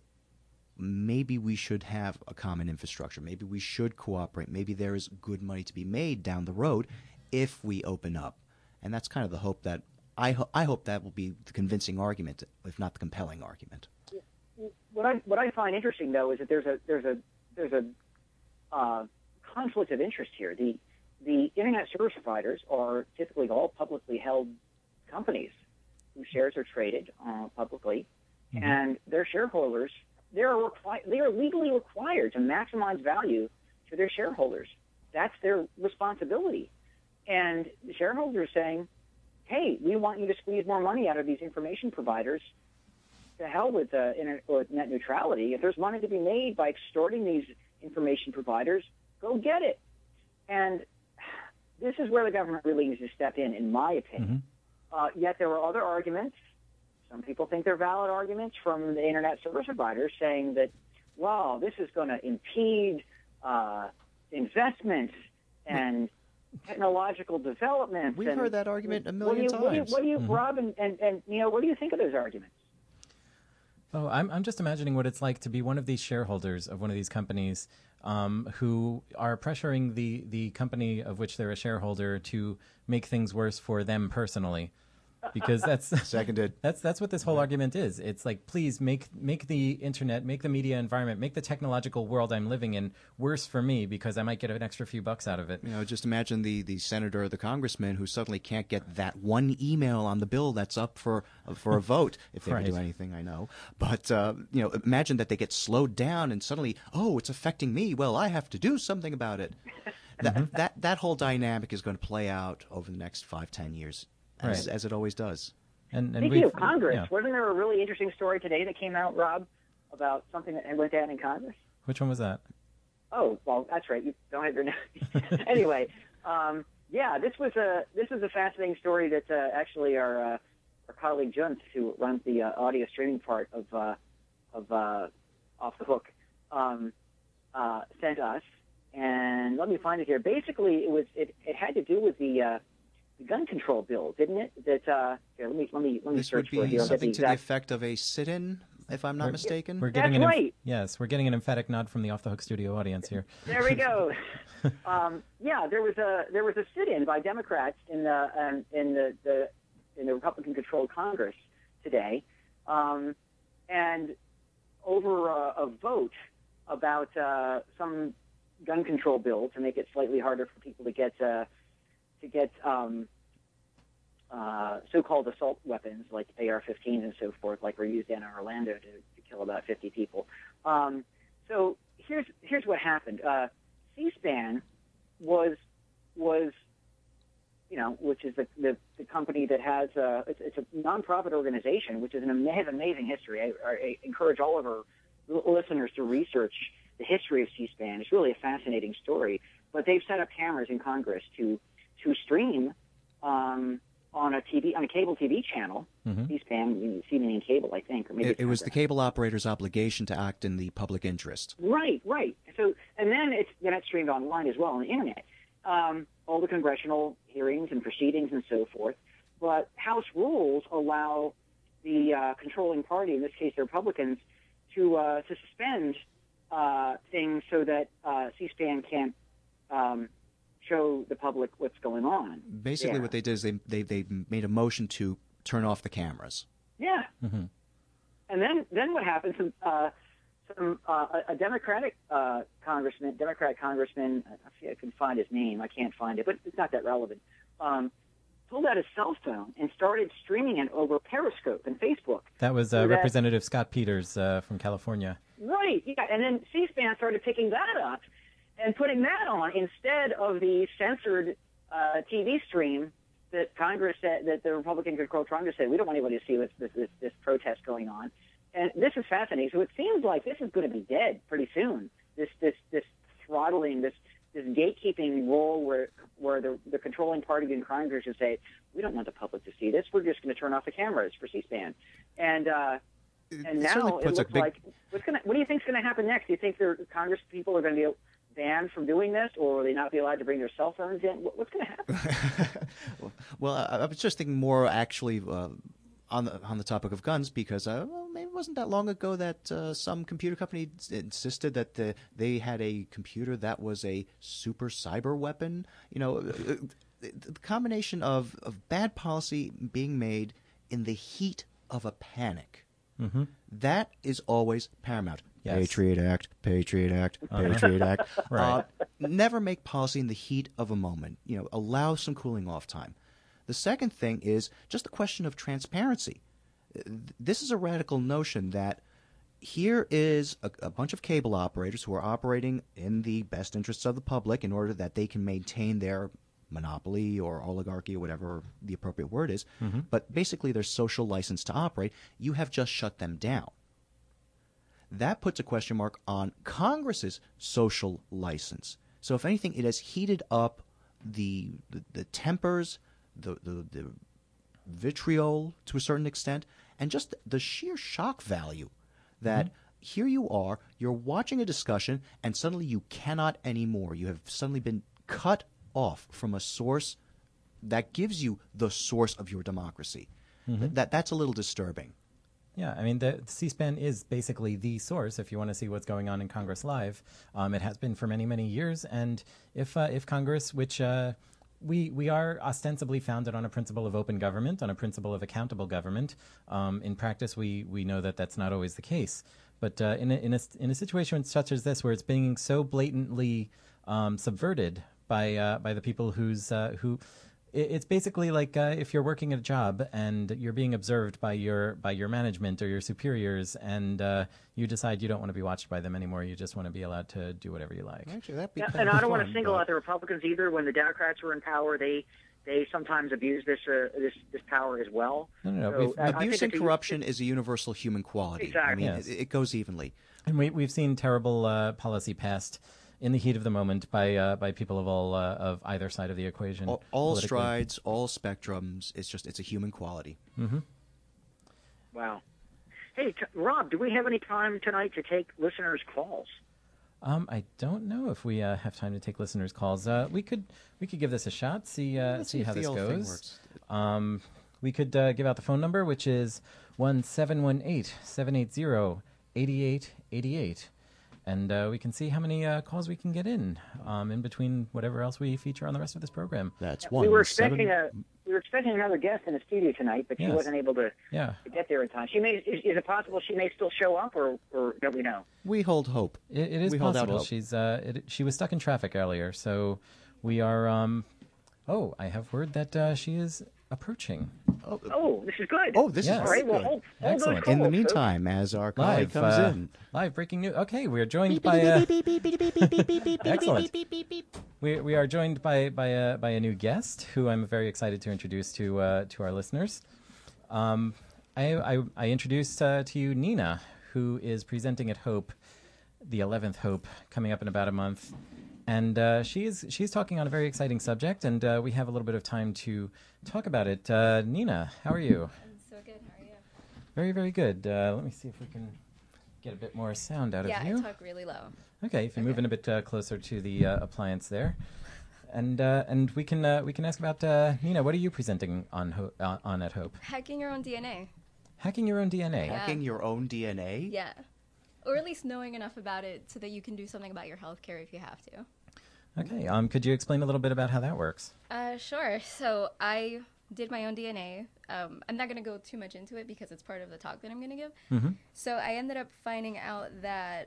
maybe we should have a common infrastructure. Maybe we should cooperate. Maybe there is good money to be made down the road if we open up. And that's kind of the hope that I, ho- I hope that will be the convincing argument, if not the compelling argument. What I what I find interesting though is that there's a there's a there's a uh, conflict of interest here. The the internet service providers are typically all publicly held companies whose shares are traded uh, publicly, mm-hmm. and their shareholders, they are, requi- they are legally required to maximize value to their shareholders. That's their responsibility. And the shareholders are saying, hey, we want you to squeeze more money out of these information providers. To hell with uh, internet or net neutrality. If there's money to be made by extorting these information providers, go get it. And this is where the government really needs to step in, in my opinion. Mm-hmm. Uh, yet there are other arguments. Some people think they're valid arguments from the internet service providers saying that, wow, this is going to impede uh, investment and technological development. We've and heard that argument a what million do you, what do you, times. what do you mm-hmm. Rob, and, and, and you know, what do you think of those arguments? Oh, I'm I'm just imagining what it's like to be one of these shareholders of one of these companies um, who are pressuring the, the company of which they're a shareholder to make things worse for them personally. Because that's seconded. That's that's what this whole argument is. It's like, please make make the internet, make the media environment, make the technological world I'm living in worse for me because I might get an extra few bucks out of it. You know, just imagine the, the senator or the congressman who suddenly can't get that one email on the bill that's up for for a vote, if they right. ever do anything, I know. But uh, you know, imagine that they get slowed down and suddenly, oh, it's affecting me. Well, I have to do something about it. that mm-hmm. that that whole dynamic is going to play out over the next five, ten years. As, right. as it always does. And, and Speaking of Congress, yeah. wasn't there a really interesting story today that came out, Rob, about something that went down in Congress? Which one was that? Oh, well, that's right. You don't have your name. Anyway, um, yeah, this was a this was a fascinating story that uh, actually our uh, our colleague Juntz, who runs the uh, audio streaming part of uh, of uh, Off the Hook, um, uh, sent us. And let me find it here. Basically, it was it, it had to do with the uh, the gun control bill, didn't it? That uh, here, let me let me let me this search would for it be here. something the to the effect of a sit-in, if I'm not we're, mistaken. We're getting That's an right. Yes, we're getting an emphatic nod from the Off the Hook studio audience here. There we go. um, yeah, there was a there was a sit-in by Democrats in the um, in the, the in the Republican-controlled Congress today, um, and over a, a vote about uh, some gun control bill to make it slightly harder for people to get. Uh, to get um, uh, so-called assault weapons like A R fifteens and so forth, like were used down in Orlando to, to kill about fifty people. Um, so here's here's what happened. Uh, C-SPAN was was you know which is the the, the company that has uh, it's, it's a nonprofit organization which is an amazing, amazing history. I, I encourage all of our listeners to research the history of C-SPAN. It's really a fascinating story. But they've set up cameras in Congress to to stream um, on a T V on a cable T V channel. Mm-hmm. C-SPAN, C meaning cable, I think, or maybe it, it was the cable operator's obligation to act in the public interest. Right, right. So, and then it's then it's streamed online as well on the internet. Um, all the congressional hearings and proceedings and so forth. But House rules allow the uh, controlling party, in this case the Republicans, to uh, to suspend uh, things so that uh, C-SPAN can't. Um, show the public what's going on. Basically there. What they did is they, they they made a motion to turn off the cameras. Yeah. Mm-hmm. And then, then what happens, uh, some, uh, a Democratic uh, congressman, Democrat congressman, I see I can find his name, I can't find it, but it's not that relevant, um, pulled out his cell phone and started streaming it over Periscope and Facebook. That was uh, so that, Representative Scott Peters uh, from California. Right, yeah, and then C-SPAN started picking that up and putting that on instead of the censored uh, T V stream that Congress said, that the Republican-controlled Congress said, we don't want anybody to see this, this, this, this protest going on. And this is fascinating. So it seems like this is going to be dead pretty soon. This this this throttling, this this gatekeeping role where where the the controlling party in Congress should say, we don't want the public to see this. We're just going to turn off the cameras for C-SPAN. And uh, and now it looks big... like what's going what do you think is going to happen next? Do you think the Congress people are going to be banned from doing this, or will they not be allowed to bring their cell phones in? What's going to happen? Well, I, I was just thinking more actually uh, on the on the topic of guns, because uh, well, maybe it wasn't that long ago that uh, some computer company insisted that the, they had a computer that was a super cyber weapon. You know, the combination of, of bad policy being made in the heat of a panic. Mm-hmm. That is always paramount. Yes. Patriot Act, Patriot Act, Uh-huh. Patriot Act. Right. Uh, never make policy in the heat of a moment. You know, allow some cooling off time. The second thing is just a question of transparency. This is a radical notion that here is a, a bunch of cable operators who are operating in the best interests of the public in order that they can maintain their monopoly or oligarchy or whatever the appropriate word is, Mm-hmm. but basically their social license to operate. You have just shut them down. That puts a question mark on Congress's social license. So if anything, it has heated up the the, the tempers, the, the the vitriol to a certain extent, and just the sheer shock value that Mm-hmm. here you are, you're watching a discussion, and suddenly you cannot anymore. You have suddenly been cut off from a source that gives you the source of your democracy. Mm-hmm. Th- that that's a little disturbing. Yeah, I mean, the C-SPAN is basically the source if you want to see what's going on in Congress live. Um, it has been for many, many years, and if uh, if Congress, which uh, we we are ostensibly founded on a principle of open government, on a principle of accountable government, um, in practice, we we know that that's not always the case. But uh, in a, in a in a situation such as this, where it's being so blatantly um, subverted by uh, by the people who's uh, who. It's basically like uh, if you're working at a job and you're being observed by your by your management or your superiors, and uh, you decide you don't want to be watched by them anymore. You just want to be allowed to do whatever you like. Actually, that'd be Yeah, kind and of I don't want fun, to single but- out the Republicans either. When the Democrats were in power, they they sometimes abused this uh, this this power as well. No, no, no. So, We've- I- I think Abuse and it's a- corruption is a universal human quality. I Exactly. mean, Yes. it, it goes evenly. And we, we've seen terrible uh, policy passed in the heat of the moment by uh, by people of all uh, of either side of the equation. All, all politically. strides, all spectrums. It's just it's a human quality. Wow. Hey, t- Rob, do we have any time tonight to take listeners' calls? Um, I don't know if we uh, have time to take listeners' calls. Uh, we could we could give this a shot. See uh, Let's see, see how if the this old thing goes. works. Um, we could uh, give out the phone number, which is one seven one eight seven eight zero eight eight eight eight, and uh, we can see how many uh, calls we can get in um, in between whatever else we feature on the rest of this program. That's we one were seven. expecting a we were expecting another guest in the studio tonight, but she Yes. wasn't able to, Yeah. to get there in time. She may is, is it possible she may still show up, or or don't we know? We hold hope. It, it is We hold out possible. hope. She's uh, it, she was stuck in traffic earlier, so we are. Um, oh, I have word that uh, she is approaching Oh, this is good. Oh, this Yes. is All very right. Well, good. hold, hold those Excellent. calls, In the folks. meantime, as our colleague live. comes uh, in, Live breaking news. Okay, we are joined by. Uh, Excellent. We we are joined by by a by a new guest who I'm very excited to introduce to uh, to our listeners. Um, I, I I introduced uh, to you Nina, who is presenting at Hope, the eleventh Hope, coming up in about a month. And uh, she's she's talking on a very exciting subject, and uh, we have a little bit of time to talk about it. Uh, Nina, how are you? I'm so good. How are you? Very, very good. Uh, let me see if we can get a bit more sound out Yeah, of I you. talk really low. Okay, if you move in a bit uh, closer to the uh, appliance there, and uh, and we can uh, we can ask about uh, Nina. What are you presenting on Ho- uh, on at Hope? Hacking your own D N A. Hacking your own D N A. Yeah. hacking your own D N A. Yeah. Or at least knowing enough about it so that you can do something about your healthcare if you have to. Okay. Um, could you explain a little bit about how that works? Uh, sure. So I did my own D N A. Um, I'm not going to go too much into it because it's part of the talk that I'm going to give. Mm-hmm. So I ended up finding out that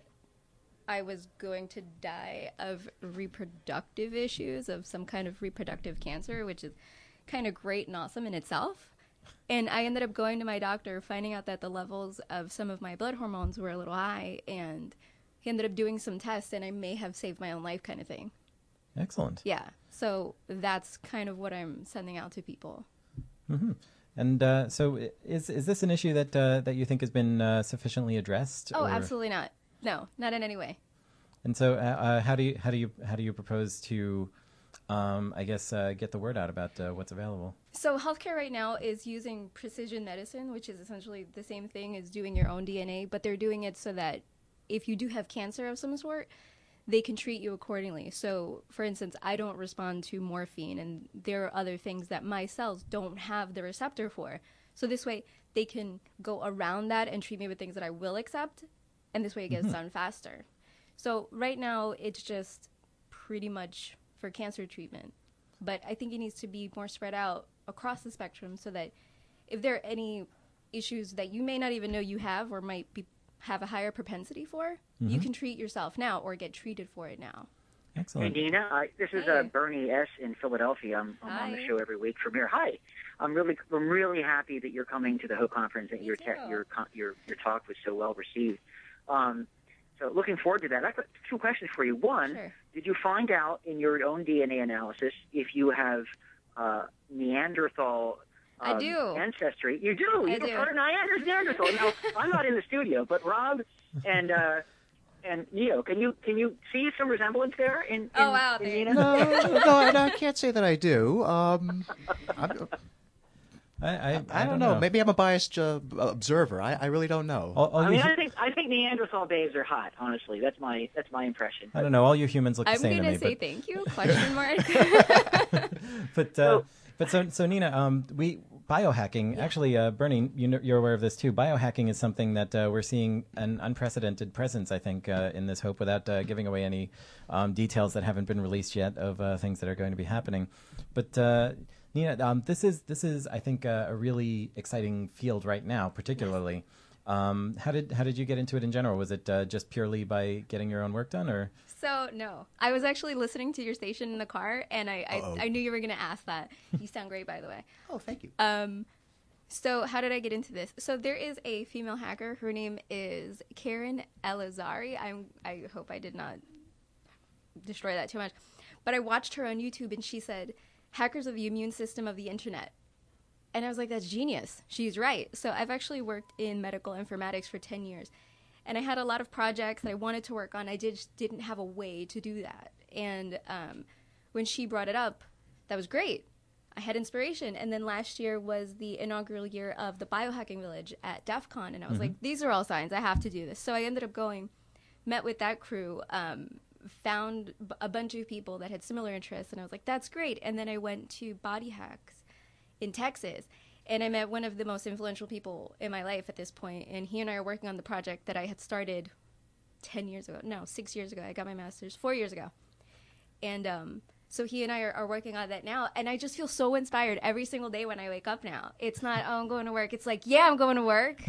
I was going to die of reproductive issues, of some kind of reproductive cancer, which is kind of great and awesome in itself. And I ended up going to my doctor, finding out that the levels of some of my blood hormones were a little high, and he ended up doing some tests, and I may have saved my own life kind of thing. Excellent. Yeah. So that's kind of what I'm sending out to people. Mm-hmm. And uh, so, i- is is this an issue that uh, that you think has been uh, sufficiently addressed? Oh, or- absolutely not. No, not in any way. And so, uh, uh, how do you how do you how do you propose to, um, I guess, uh, get the word out about uh, what's available? So healthcare right now is using precision medicine, which is essentially the same thing as doing your own D N A, but they're doing it so that if you do have cancer of some sort, they can treat you accordingly. So, for instance, I don't respond to morphine, and there are other things that my cells don't have the receptor for. So this way, they can go around that and treat me with things that I will accept, and this way it gets done faster. So right now, it's just pretty much for cancer treatment. But I think it needs to be more spread out across the spectrum so that if there are any issues that you may not even know you have or might be have a higher propensity for, you can treat yourself now or get treated for it now. Excellent. Hey, Nina, uh, this is uh, Bernie S. in Philadelphia. I'm, I'm on the Hi. show every week from here. Hi. I'm really, I'm really happy that you're coming to the Hope Conference. That your, te- your, con- your, your talk was so well received. Um, so looking forward to that. I've got two questions for you. One, Sure. did you find out in your own D N A analysis if you have uh, Neanderthal I um, do. ancestry? You do. I You do. prefer Neanderthal. Neanderthal. Now, I'm not in the studio, but Rob and uh, and Neo, can you can you see some resemblance there? In, in Oh, wow, in thanks. Nina? No, no, no, I can't say that I do. Um, I'm, I, I, I don't know. Maybe I'm a biased uh, observer. I, I really don't know. All, all I you mean, hu- I think I think Neanderthal babes are hot. Honestly, that's my that's my impression. I don't know. All you humans look the I'm same to gonna me. say but, thank you? Question mark. but uh, but so so Nina, um, we biohacking. Actually, uh, Bernie, you know, you're aware of this too. Biohacking is something that uh, we're seeing an unprecedented presence, I think, uh, in this Hope, without uh, giving away any um, details that haven't been released yet of uh, things that are going to be happening. But uh, Nina, um, this is this is I think uh, a really exciting field right now, particularly. Um, how did how did you get into it in general? Was it uh, just purely by getting your own work done, or? So no, I was actually listening to your station in the car, and I I, I knew you were gonna ask that. You sound great, by the way. Oh, thank you. Um, so how did I get into this? So there is a female hacker. Her name is Karen Elazari. I'm I hope I did not destroy that too much, but I watched her on YouTube, and she said, "Hackers of the immune system of the internet." And I was like, that's genius. She's right. So I've actually worked in medical informatics for ten years. And I had a lot of projects that I wanted to work on. I did, just didn't have a way to do that. And um, when she brought it up, that was great. I had inspiration. And then last year was the inaugural year of the Biohacking Village at DEF CON. And I was Mm-hmm. like, these are all signs. I have to do this. So I ended up going, met with that crew, um, found b- a bunch of people that had similar interests. And I was like, that's great. And then I went to Body Hacks in Texas, and I met one of the most influential people in my life at this point, and he and I are working on the project that I had started ten years ago. No, six years ago. I got my master's four years ago. And um, so he and I are, are working on that now, and I just feel so inspired every single day when I wake up now. It's not, oh, I'm going to work. It's like, yeah, I'm going to work.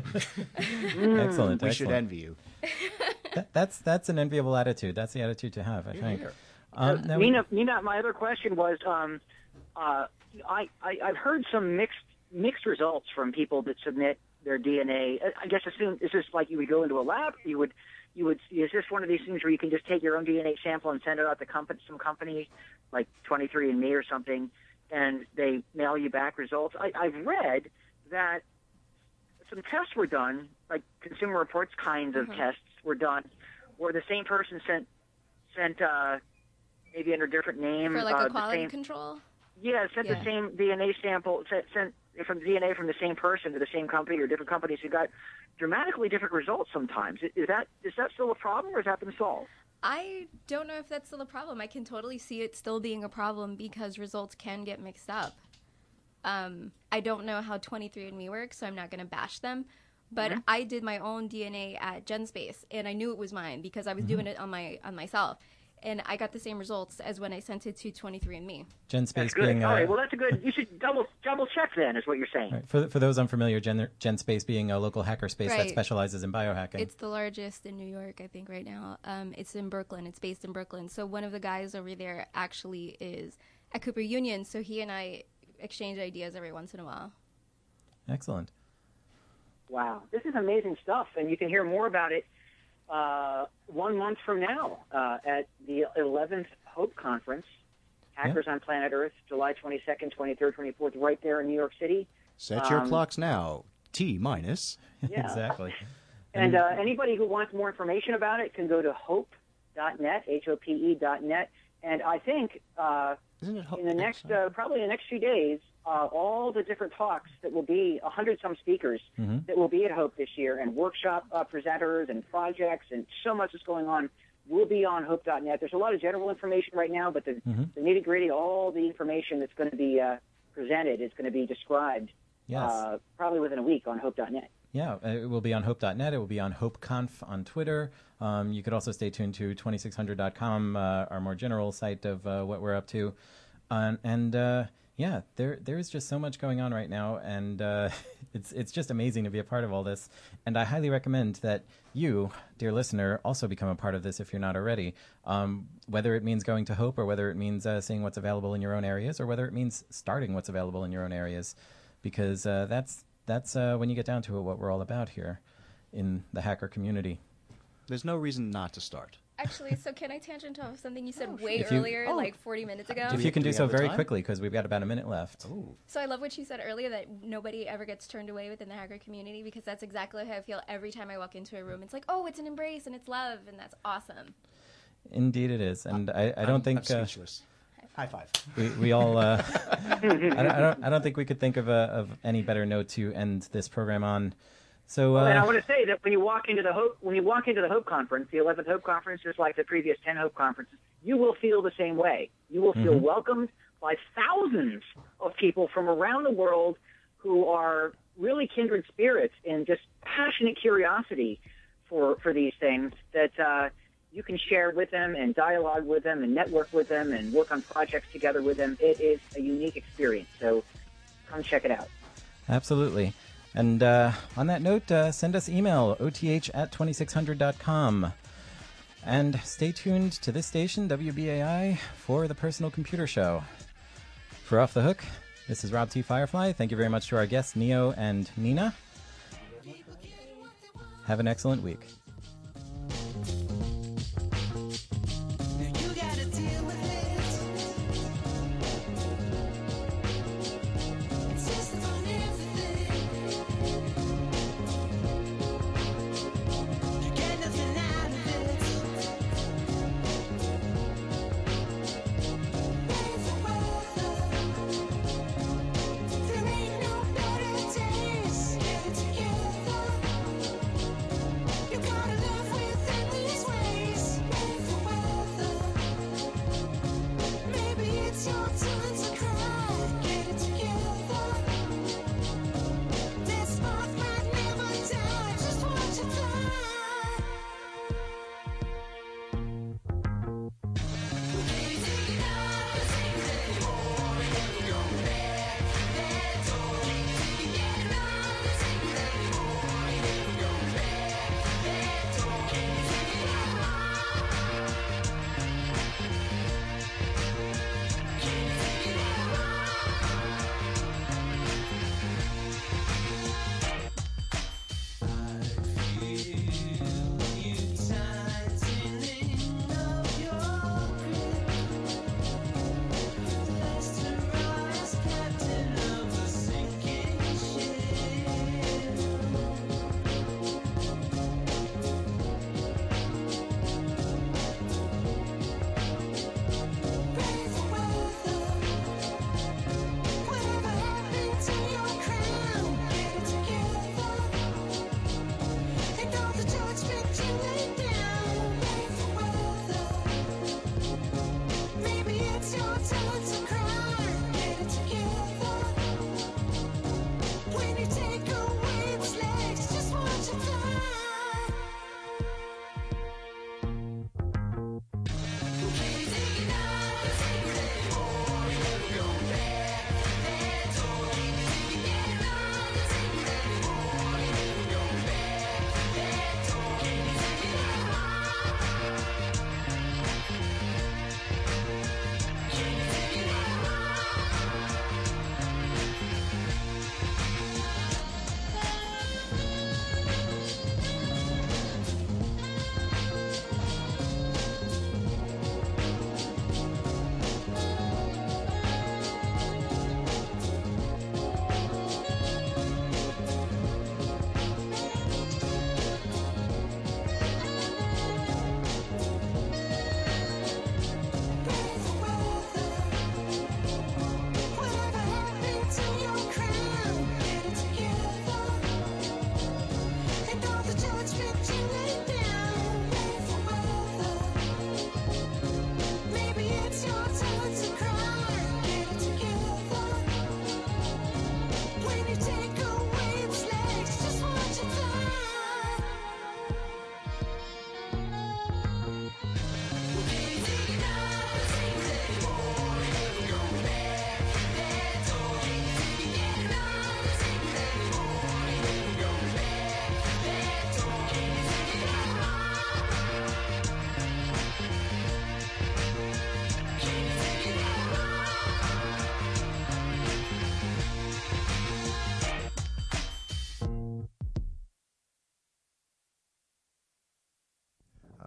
Excellent. We should excellent. envy you. That, that's that's an enviable attitude. That's the attitude to have, I think. Um, now we- Nina, Nina, my other question was, um, uh, I, I I've heard some mixed mixed results from people that submit their D N A. I guess assume is this like you would go into a lab? You would you would is this one of these things where you can just take your own D N A sample and send it out to company, some company like twenty-three and me or something, and they mail you back results? I, I've read that some tests were done, like Consumer Reports kinds of Mhm. tests were done, where the same person sent sent uh, maybe under a different name For like uh, a quality the same, control. yeah, sent Yeah. the same D N A sample, sent, sent from D N A from the same person to the same company or different companies who got dramatically different results sometimes. Is that is that still a problem, or has that been solved? I don't know if that's still a problem. I can totally see it still being a problem because results can get mixed up. Um, I don't know how twenty-three and me works, so I'm not going to bash them. But Mm-hmm. I did my own D N A at GenSpace, and I knew it was mine because I was doing it on my on myself, and I got the same results as when I sent it to twenty-three and me. GenSpace That's good. being All uh, right, well that's a good. You should double double check then, is what you're saying. right, for for those unfamiliar, Gen, GenSpace being a local hacker space that Right. specializes in biohacking. It's the largest in New York, I think, right now. Um, it's in Brooklyn. It's based in Brooklyn. So one of the guys over there actually is at Cooper Union. So he and I exchange ideas every once in a while. Excellent. Wow, this is amazing stuff, and you can hear more about it uh, one month from now uh, at the eleventh Hope Conference, Hackers on Planet Earth, July twenty-second, twenty-third, twenty-fourth, right there in New York City. Set your Um, clocks now. T minus. Yeah. Exactly. And uh, anybody who wants more information about it can go to hope dot net, H O P E dot net. And I think uh, Isn't it? Ho- in the next, uh, probably in the next few days, uh, all the different talks that will be, a hundred some speakers Mhm. that will be at Hope this year, and workshop uh, presenters and projects, and so much is going on, will be on hope dot net. There's a lot of general information right now, but the, Mhm. the nitty-gritty, all the information that's going to be uh, presented is going to be described Yes. uh, probably within a week on hope dot net. Yeah, uh, it will be on hope dot net. It will be on HopeConf on Twitter. Um, you could also stay tuned to twenty-six hundred dot com, uh, our more general site of uh, what we're up to. Uh, and uh, yeah, there there is just so much going on right now, and uh, it's it's just amazing to be a part of all this. And I highly recommend that you, dear listener, also become a part of this if you're not already. Um, whether it means going to Hope, or whether it means uh, seeing what's available in your own areas, or whether it means starting what's available in your own areas, because uh, that's that's uh, when you get down to it, what we're all about here in the hacker community. There's no reason not to start. Actually, so can I tangent off something you said Oh, way If you- earlier, oh. like forty minutes ago? If you can do do we so have the very time? quickly, because we've got about a minute left. Ooh. So I love what you said earlier, that nobody ever gets turned away within the hacker community, because that's exactly how I feel every time I walk into a room. It's like, oh, it's an embrace and it's love, and that's awesome. Indeed it is. And I, I don't I'm- think... I'm uh, speechless. High five. We, we all. Uh, I, don't, I don't. I don't think we could think of a, of any better note to end this program on. So. Uh, and I want to say that when you walk into the Hope, when you walk into the Hope Conference, the eleventh Hope Conference, just like the previous ten Hope Conferences, you will feel the same way. You will feel Mhm. welcomed by thousands of people from around the world who are really kindred spirits and just passionate curiosity for for these things that. Uh, You can share with them and dialogue with them and network with them and work on projects together with them. It is a unique experience. So come check it out. Absolutely. And uh, on that note, uh, send us email, O T H at twenty-six hundred dot com. And stay tuned to this station, W B A I, for the Personal Computer Show. For Off the Hook, this is Rob T. Firefly. Thank you very much to our guests, Neo and Nina. Have an excellent week. You gotta deal with it. Insist on everything. You get nothing out of it. Raise the weather. There ain't no better days. Get it together. You got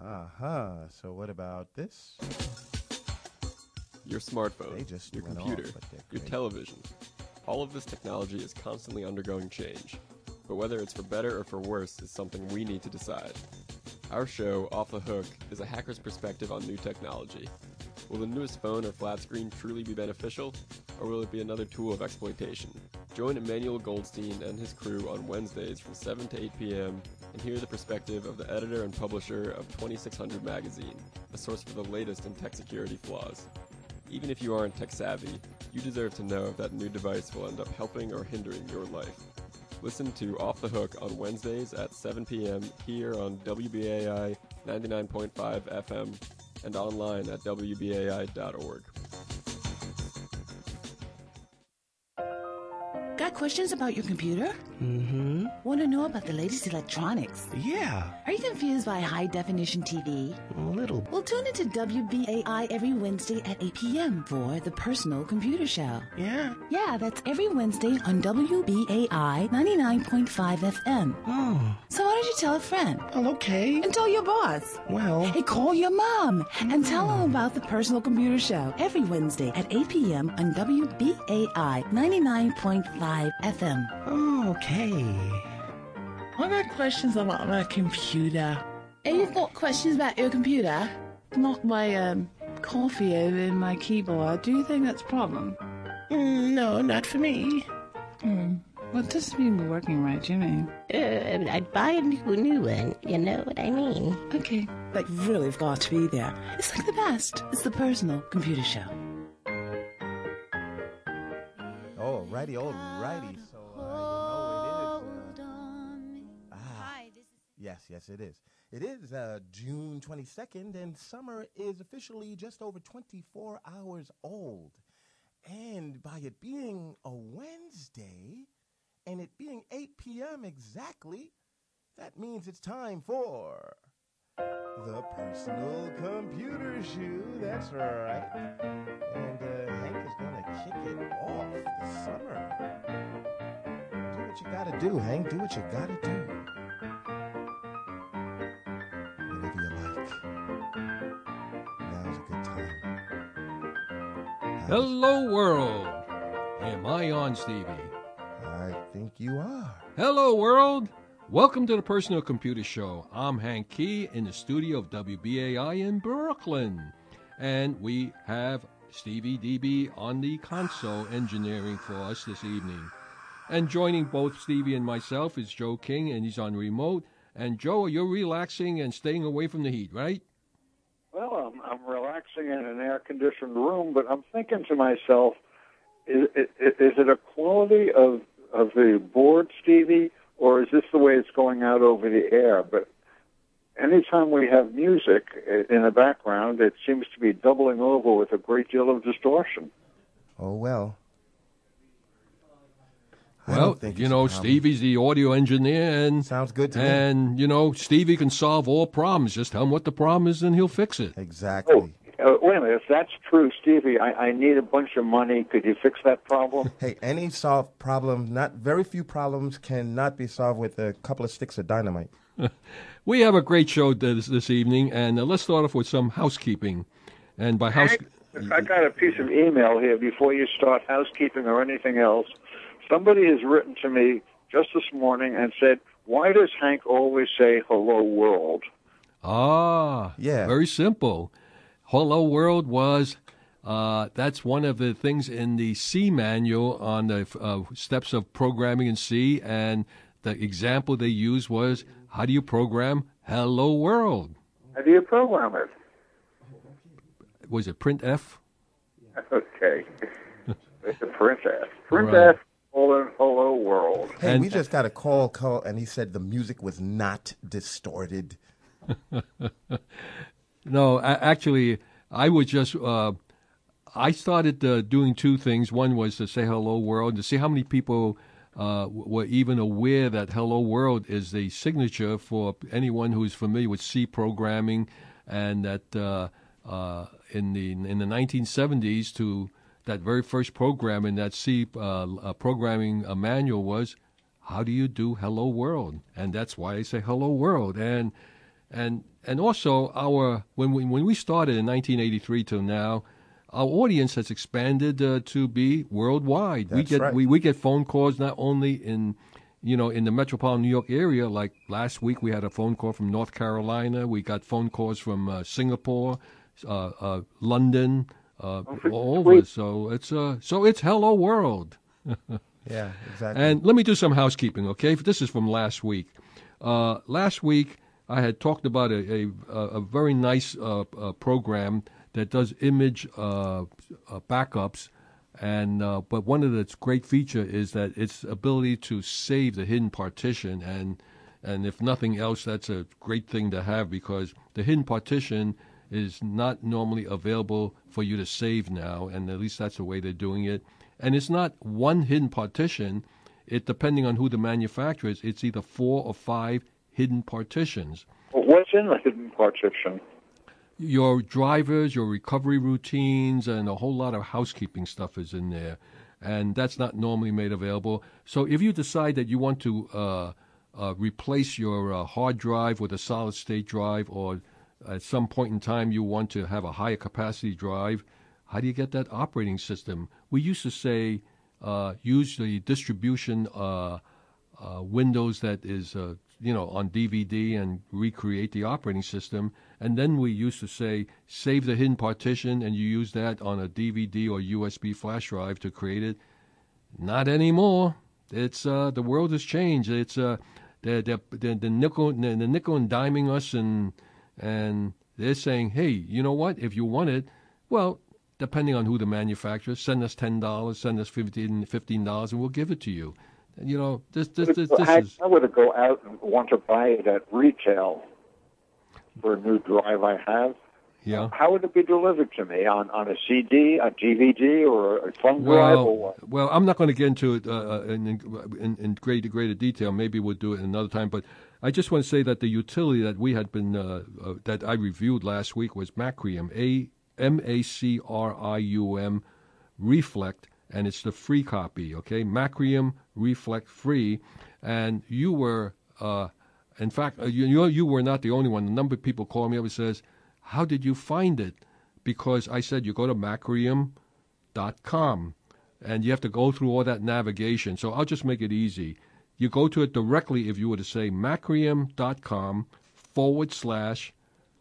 Uh-huh. So what about this? Your smartphone, They just your went computer, off, but they're your great. television. All of this technology is constantly undergoing change. But whether it's for better or for worse is something we need to decide. Our show, Off the Hook, is a hacker's perspective on new technology. Will the newest phone or flat screen truly be beneficial, or will it be another tool of exploitation? Join Emmanuel Goldstein and his crew on Wednesdays from seven to eight p.m. and hear the perspective of the editor and publisher of twenty-six hundred Magazine, a source for the latest in tech security flaws. Even if you aren't tech savvy, you deserve to know if that new device will end up helping or hindering your life. Listen to Off the Hook on Wednesdays at seven p.m. here on W B A I ninety-nine point five F M and online at W B A I dot org. Got questions about your computer? Mm-hmm. Want to know about the latest electronics? Yeah. Are you confused by high-definition T V? A little. Well, tune into W B A I every Wednesday at eight p.m. for the Personal Computer Show. Yeah? Yeah, that's every Wednesday on W B A I ninety-nine point five F M. Oh. So why don't you tell a friend? Well, okay. And tell your boss. Well. Hey, call your mom and tell them about the Personal Computer Show every Wednesday at eight p.m. on W B A I ninety-nine point five F M. Oh, okay. I got questions about my computer. Hey, you've got questions about your computer? Knock my um, coffee over in my keyboard. Do you think that's a problem? Mm, no, not for me. Hmm. Well, it doesn't seem to be working right, Jimmy. Uh, I'd buy a new, new one. You know what I mean? Okay. But you've really got to be there. It's like the best. It's the Personal Computer Show. Oh, righty, all righty. So uh, you know it is. Uh, ah, yes, yes, it is. It is uh, June twenty-second, and summer is officially just over twenty-four hours old. And by it being a Wednesday, and it being eight p.m. exactly, that means it's time for the Personal Computer Show. That's right. And uh, Hank is going to kick it off this summer. Do what you got to do, Hank. Do what you got to do. Whatever you like. Now's a good time. Hello, world. Am I on, Stevie? I think you are. Hello, world. Welcome to the Personal Computer Show. I'm Hank Key in the studio of W B A I in Brooklyn. And we have Stevie D B on the console engineering for us this evening. And joining both Stevie and myself is Joe King, and he's on remote. And Joe, you're relaxing and staying away from the heat, right? Well, I'm, I'm relaxing in an air-conditioned room, but I'm thinking to myself, is, is, is it a quality of, of the board, Stevie, or is this the way it's going out over the air? But anytime we have music in the background, it seems to be doubling over with a great deal of distortion. Oh, well. I Well, don't think you it's know, a problem. Stevie's the audio engineer, and sounds good to me. And you know, Stevie can solve all problems. Just tell him what the problem is, and he'll fix it. Exactly. Uh, wait a minute, if that's true, Stevie, I, I need a bunch of money. Could you fix that problem? Hey, any solved problem, not very few problems cannot be solved with a couple of sticks of dynamite. We have a great show this, this evening, and uh, let's start off with some housekeeping. And by house, I got a piece of email here before you start housekeeping or anything else. Somebody has written to me just this morning and said, why does Hank always say hello world? ah, yeah, very simple. Hello World was, uh, that's one of the things in the C manual on the uh, steps of programming in C, and the example they used was, how do you program Hello World? How do you program it? Was it print F? Okay. It's a print F. Print Right. F, colon, hello world. Hey, And- we just got a call, call, and he said the music was not distorted. No, a- actually, I was just, uh, I started uh, doing two things. One was to say hello world, to see how many people uh, w- were even aware that hello world is the signature for anyone who's familiar with C programming, and that uh, uh, in the in the nineteen seventies, to that very first program in that C uh, uh, programming uh, manual was, how do you do hello world? And that's why I say hello world. And and and also our when we when we started in nineteen eighty-three till now, our audience has expanded uh, to be worldwide. we That's get right. we, we get phone calls not only in you know in the metropolitan New York area. Like last week, we had a phone call from North Carolina. We got phone calls from uh, Singapore, uh, uh, London, uh, all over. So it's uh, so it's hello world. Yeah, exactly. And let me do some housekeeping, okay? This is from last week. Uh, last week, I had talked about a a, a very nice uh, uh, program that does image uh, uh, backups, and uh, but one of its great feature is that its ability to save the hidden partition, and and if nothing else, that's a great thing to have because the hidden partition is not normally available for you to save now, and at least that's the way they're doing it. And it's not one hidden partition. It depending on who the manufacturer is, it's either four or five hidden partitions. Well, what's in the hidden partition? Your drivers, your recovery routines, and a whole lot of housekeeping stuff is in there. And that's not normally made available. So if you decide that you want to uh, uh, replace your uh, hard drive with a solid-state drive, or at some point in time you want to have a higher capacity drive, how do you get that operating system? We used to say uh, use the distribution uh, uh, Windows that is, uh, you know, on D V D and recreate the operating system. And then we used to say save the hidden partition and you use that on a D V D or U S B flash drive to create it. Not anymore. It's uh, the world has changed. It's uh, they're, they're, they're, the nickel, the nickel and diming us, and and they're saying, hey, you know what? If you want it, well, depending on who the manufacturer, send us ten dollars, send us fifteen dollars, and we'll give it to you. You know, this this this, this I, is. I would go out and want to buy it at retail for a new drive I have. Yeah. How would it be delivered to me? On, on a C D, a D V D, or a thumb drive, or Well, what? well, I'm not going to get into it uh, in, in, in great, greater detail. Maybe we'll do it another time. But I just want to say that the utility that we had been uh, uh, that I reviewed last week was Macrium, A M A C R I U M, Reflect, and it's the free copy. Okay, Macrium Reflect free, and you were, uh, in fact, uh, you you you were not the only one. A number of people call me up and says, "How did you find it?" Because I said you go to macrium dot com, and you have to go through all that navigation. So I'll just make it easy. You go to it directly if you were to say macrium dot com forward slash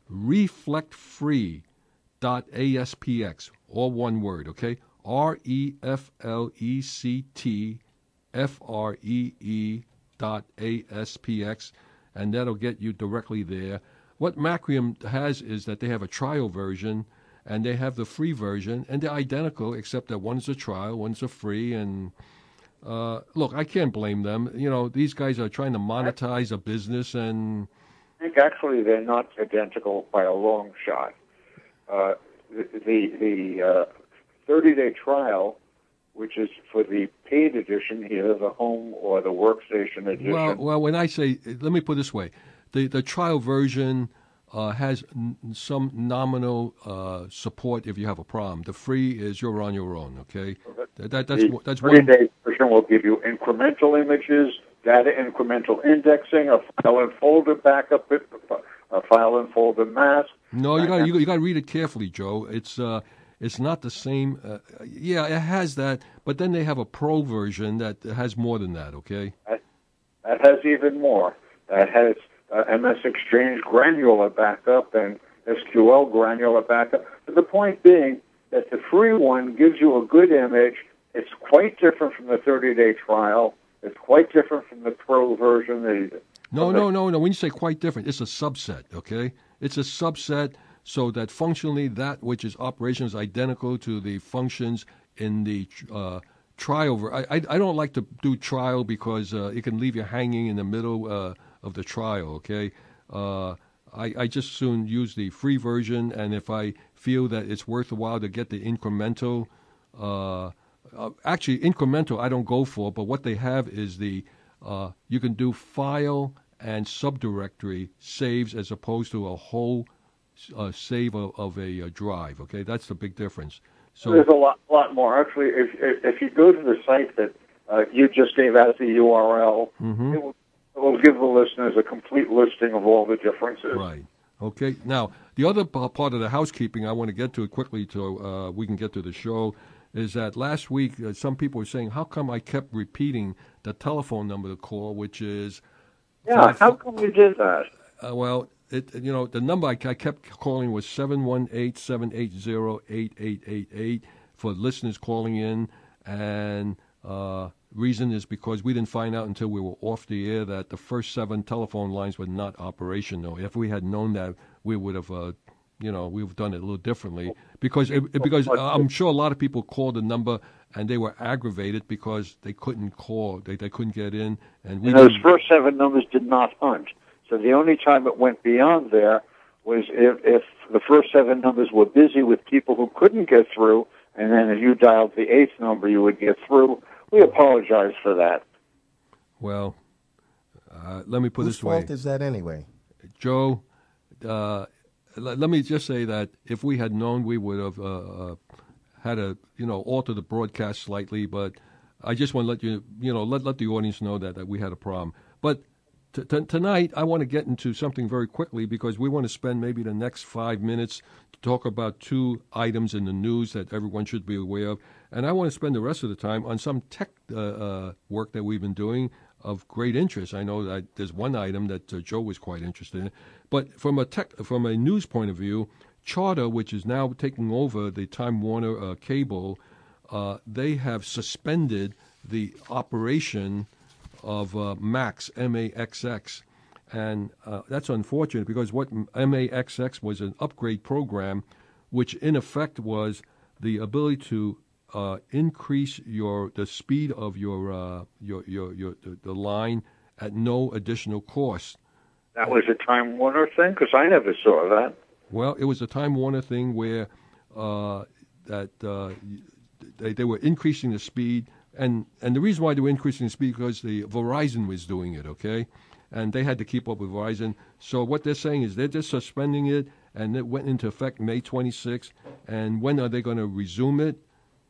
reflect free dot A S P X, all one word, okay? R E F L E C T F R E E dot A S P X, and that'll get you directly there. What Macrium has is that they have a trial version, and they have the free version, and they're identical, except that one's a trial, one's a free, and uh, look, I can't blame them. You know, these guys are trying to monetize a business, and I think actually they're not identical by a long shot. Uh, the the uh, thirty-day trial, which is for the paid edition, either the home or the workstation edition. well, well, when I say, let me put it this way, the the trial version uh, has n- some nominal uh, support if you have a problem. The free is you're on your own. Okay, that, that that's the that's one. thirty-day version will give you incremental images, data incremental indexing, a file and folder backup, a file and folder mask. No, you got you, you got to read it carefully, Joe. It's uh, it's not the same. Uh, yeah, it has that, but then they have a pro version that has more than that. Okay. That, that has even more. That has uh, M S Exchange granular backup and S Q L granular backup. But the point being that the free one gives you a good image. It's quite different from the thirty-day trial. It's quite different from the pro version. The, No, no, no, no. When you say quite different, it's a subset, okay? It's a subset so that functionally that which is operation is identical to the functions in the uh, trial. Ver- I, I I don't like to do trial because uh, it can leave you hanging in the middle uh, of the trial, okay? Uh, I, I just soon use the free version, and if I feel that it's worth a while to get the incremental, uh, uh, actually incremental I don't go for, but what they have is the Uh, you can do file and subdirectory saves as opposed to a whole uh, save of, of a uh, drive. Okay, that's the big difference. So there's a lot, lot more. Actually, if if you go to the site that uh, you just gave as the U R L, mm-hmm. it, will, it will give the listeners a complete listing of all the differences. Right. Okay. Now, the other p- part of the housekeeping I want to get to it quickly so uh, we can get to the show is that last week uh, some people were saying, how come I kept repeating the telephone number to call, which is... Yeah, five, how come you did that? Uh, well, it you know, the number I, I kept calling was seven one eight, seven eight zero, eight eight eight eight for listeners calling in, and uh, reason is because we didn't find out until we were off the air that the first seven telephone lines were not operational. If we had known that, we would have, uh, you know, we would have done it a little differently. Because it, because uh, I'm sure a lot of people called the number and they were aggravated because they couldn't call, they they couldn't get in, and we And those didn't- first seven numbers did not hunt. So the only time it went beyond there was if, if the first seven numbers were busy with people who couldn't get through, and then if you dialed the eighth number, you would get through. We apologize for that. Well, uh, let me put Whose this way. fault is that anyway? Joe, uh, let, let me just say that if we had known, we would have uh, uh, had to, you know, alter the broadcast slightly. But I just want to let you, you know, let let the audience know that, that we had a problem. But t- t- tonight, I want to get into something very quickly because we want to spend maybe the next five minutes to talk about two items in the news that everyone should be aware of. And I want to spend the rest of the time on some tech uh, uh, work that we've been doing of great interest. I know that there's one item that uh, Joe was quite interested in. But from a tech, from a news point of view, Charter, which is now taking over the Time Warner uh, cable, uh, they have suspended the operation of uh, Max, M A X X. And uh, that's unfortunate because what M A X X was an upgrade program, which in effect was the ability to uh, increase your the speed of your uh, your your, your the, the line at no additional cost. That was a Time Warner thing? Because I never saw that. Well, it was a Time Warner thing where uh, that uh, they, they were increasing the speed, and, and the reason why they were increasing the speed because the Verizon was doing it, okay, and they had to keep up with Verizon. So what they're saying is they're just suspending it, and it went into effect May twenty-sixth. And when are they going to resume it?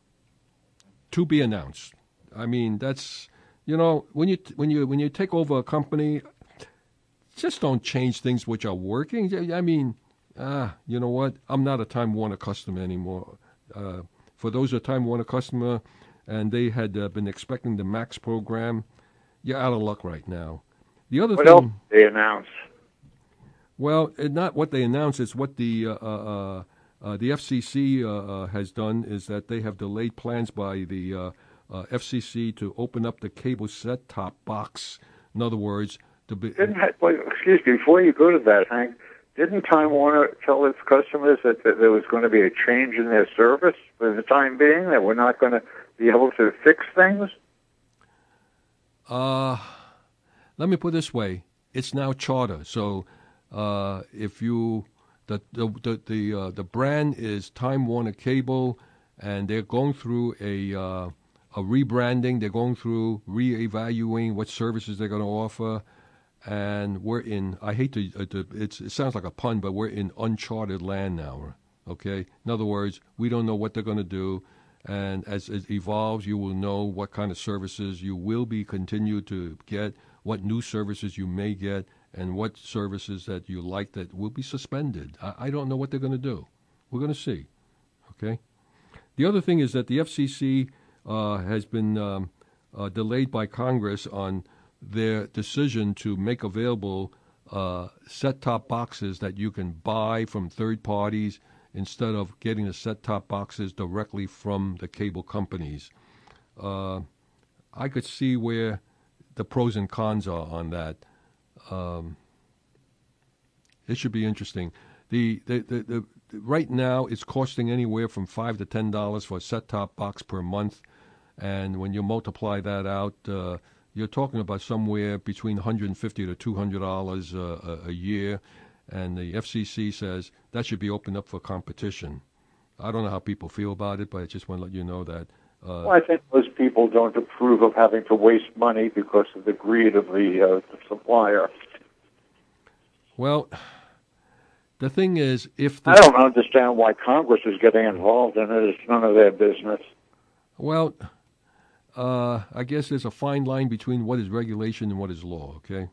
To be announced. I mean, that's you know when you when you when you take over a company, just don't change things which are working. I mean. Ah, you know what? I'm not a Time Warner customer anymore. Uh, for those who are Time Warner customer, and they had uh, been expecting the Max program, you're out of luck right now. The other What thing, else did they announce? well, it, not what they announced. It's what the uh, uh, uh, the F C C uh, uh, has done is that they have delayed plans by the uh, uh, F C C to open up the cable set-top box. In other words, to be. Didn't ha- wait, excuse me, before you go to that, Hank, didn't Time Warner tell its customers that, that there was going to be a change in their service for the time being, that we're not going to be able to fix things? Uh, let me put it this way. It's now Charter. So uh, if you, the the the the, uh, the brand is Time Warner Cable, and they're going through a uh, a rebranding. They're going through reevaluating what services they're going to offer. And we're in, I hate to, uh, to it's, it sounds like a pun, but we're in uncharted land now, okay? In other words, we don't know what they're going to do. And as it evolves, you will know what kind of services you will be continued to get, what new services you may get, and what services that you like that will be suspended. I, I don't know what they're going to do. We're going to see, okay? The other thing is that the F C C uh, has been um, uh, delayed by Congress on their decision to make available uh, set-top boxes that you can buy from third parties instead of getting the set-top boxes directly from the cable companies. Uh, I could see where the pros and cons are on that. Um, it should be interesting. The, the, the, the right now it's costing anywhere from five to ten dollars for a set-top box per month, and when you multiply that out, uh, you're talking about somewhere between one hundred fifty to two hundred dollars uh, a, a year, and the F C C says that should be opened up for competition. I don't know how people feel about it, but I just want to let you know that. Uh, Well, I think most people don't approve of having to waste money because of the greed of the, uh, the supplier. Well, the thing is, if the, I don't understand why Congress is getting involved in it. It's none of their business. Well, uh, I guess there's a fine line between what is regulation and what is law, okay?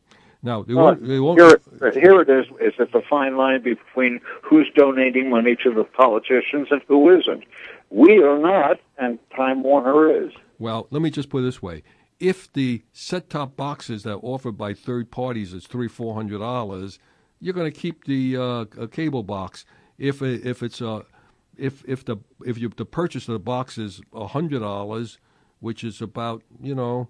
Now, they Well, won't, they won't, here, here it is. Is it the fine line between who's donating money to the politicians and who isn't? We are not, and Time Warner is. Well, let me just put it this way. If the set-top boxes that are offered by third parties is three, four hundred dollars, you're going to keep the uh, a cable box. If if it's uh, if if the if you the purchase of the box is a hundred dollars, which is about you know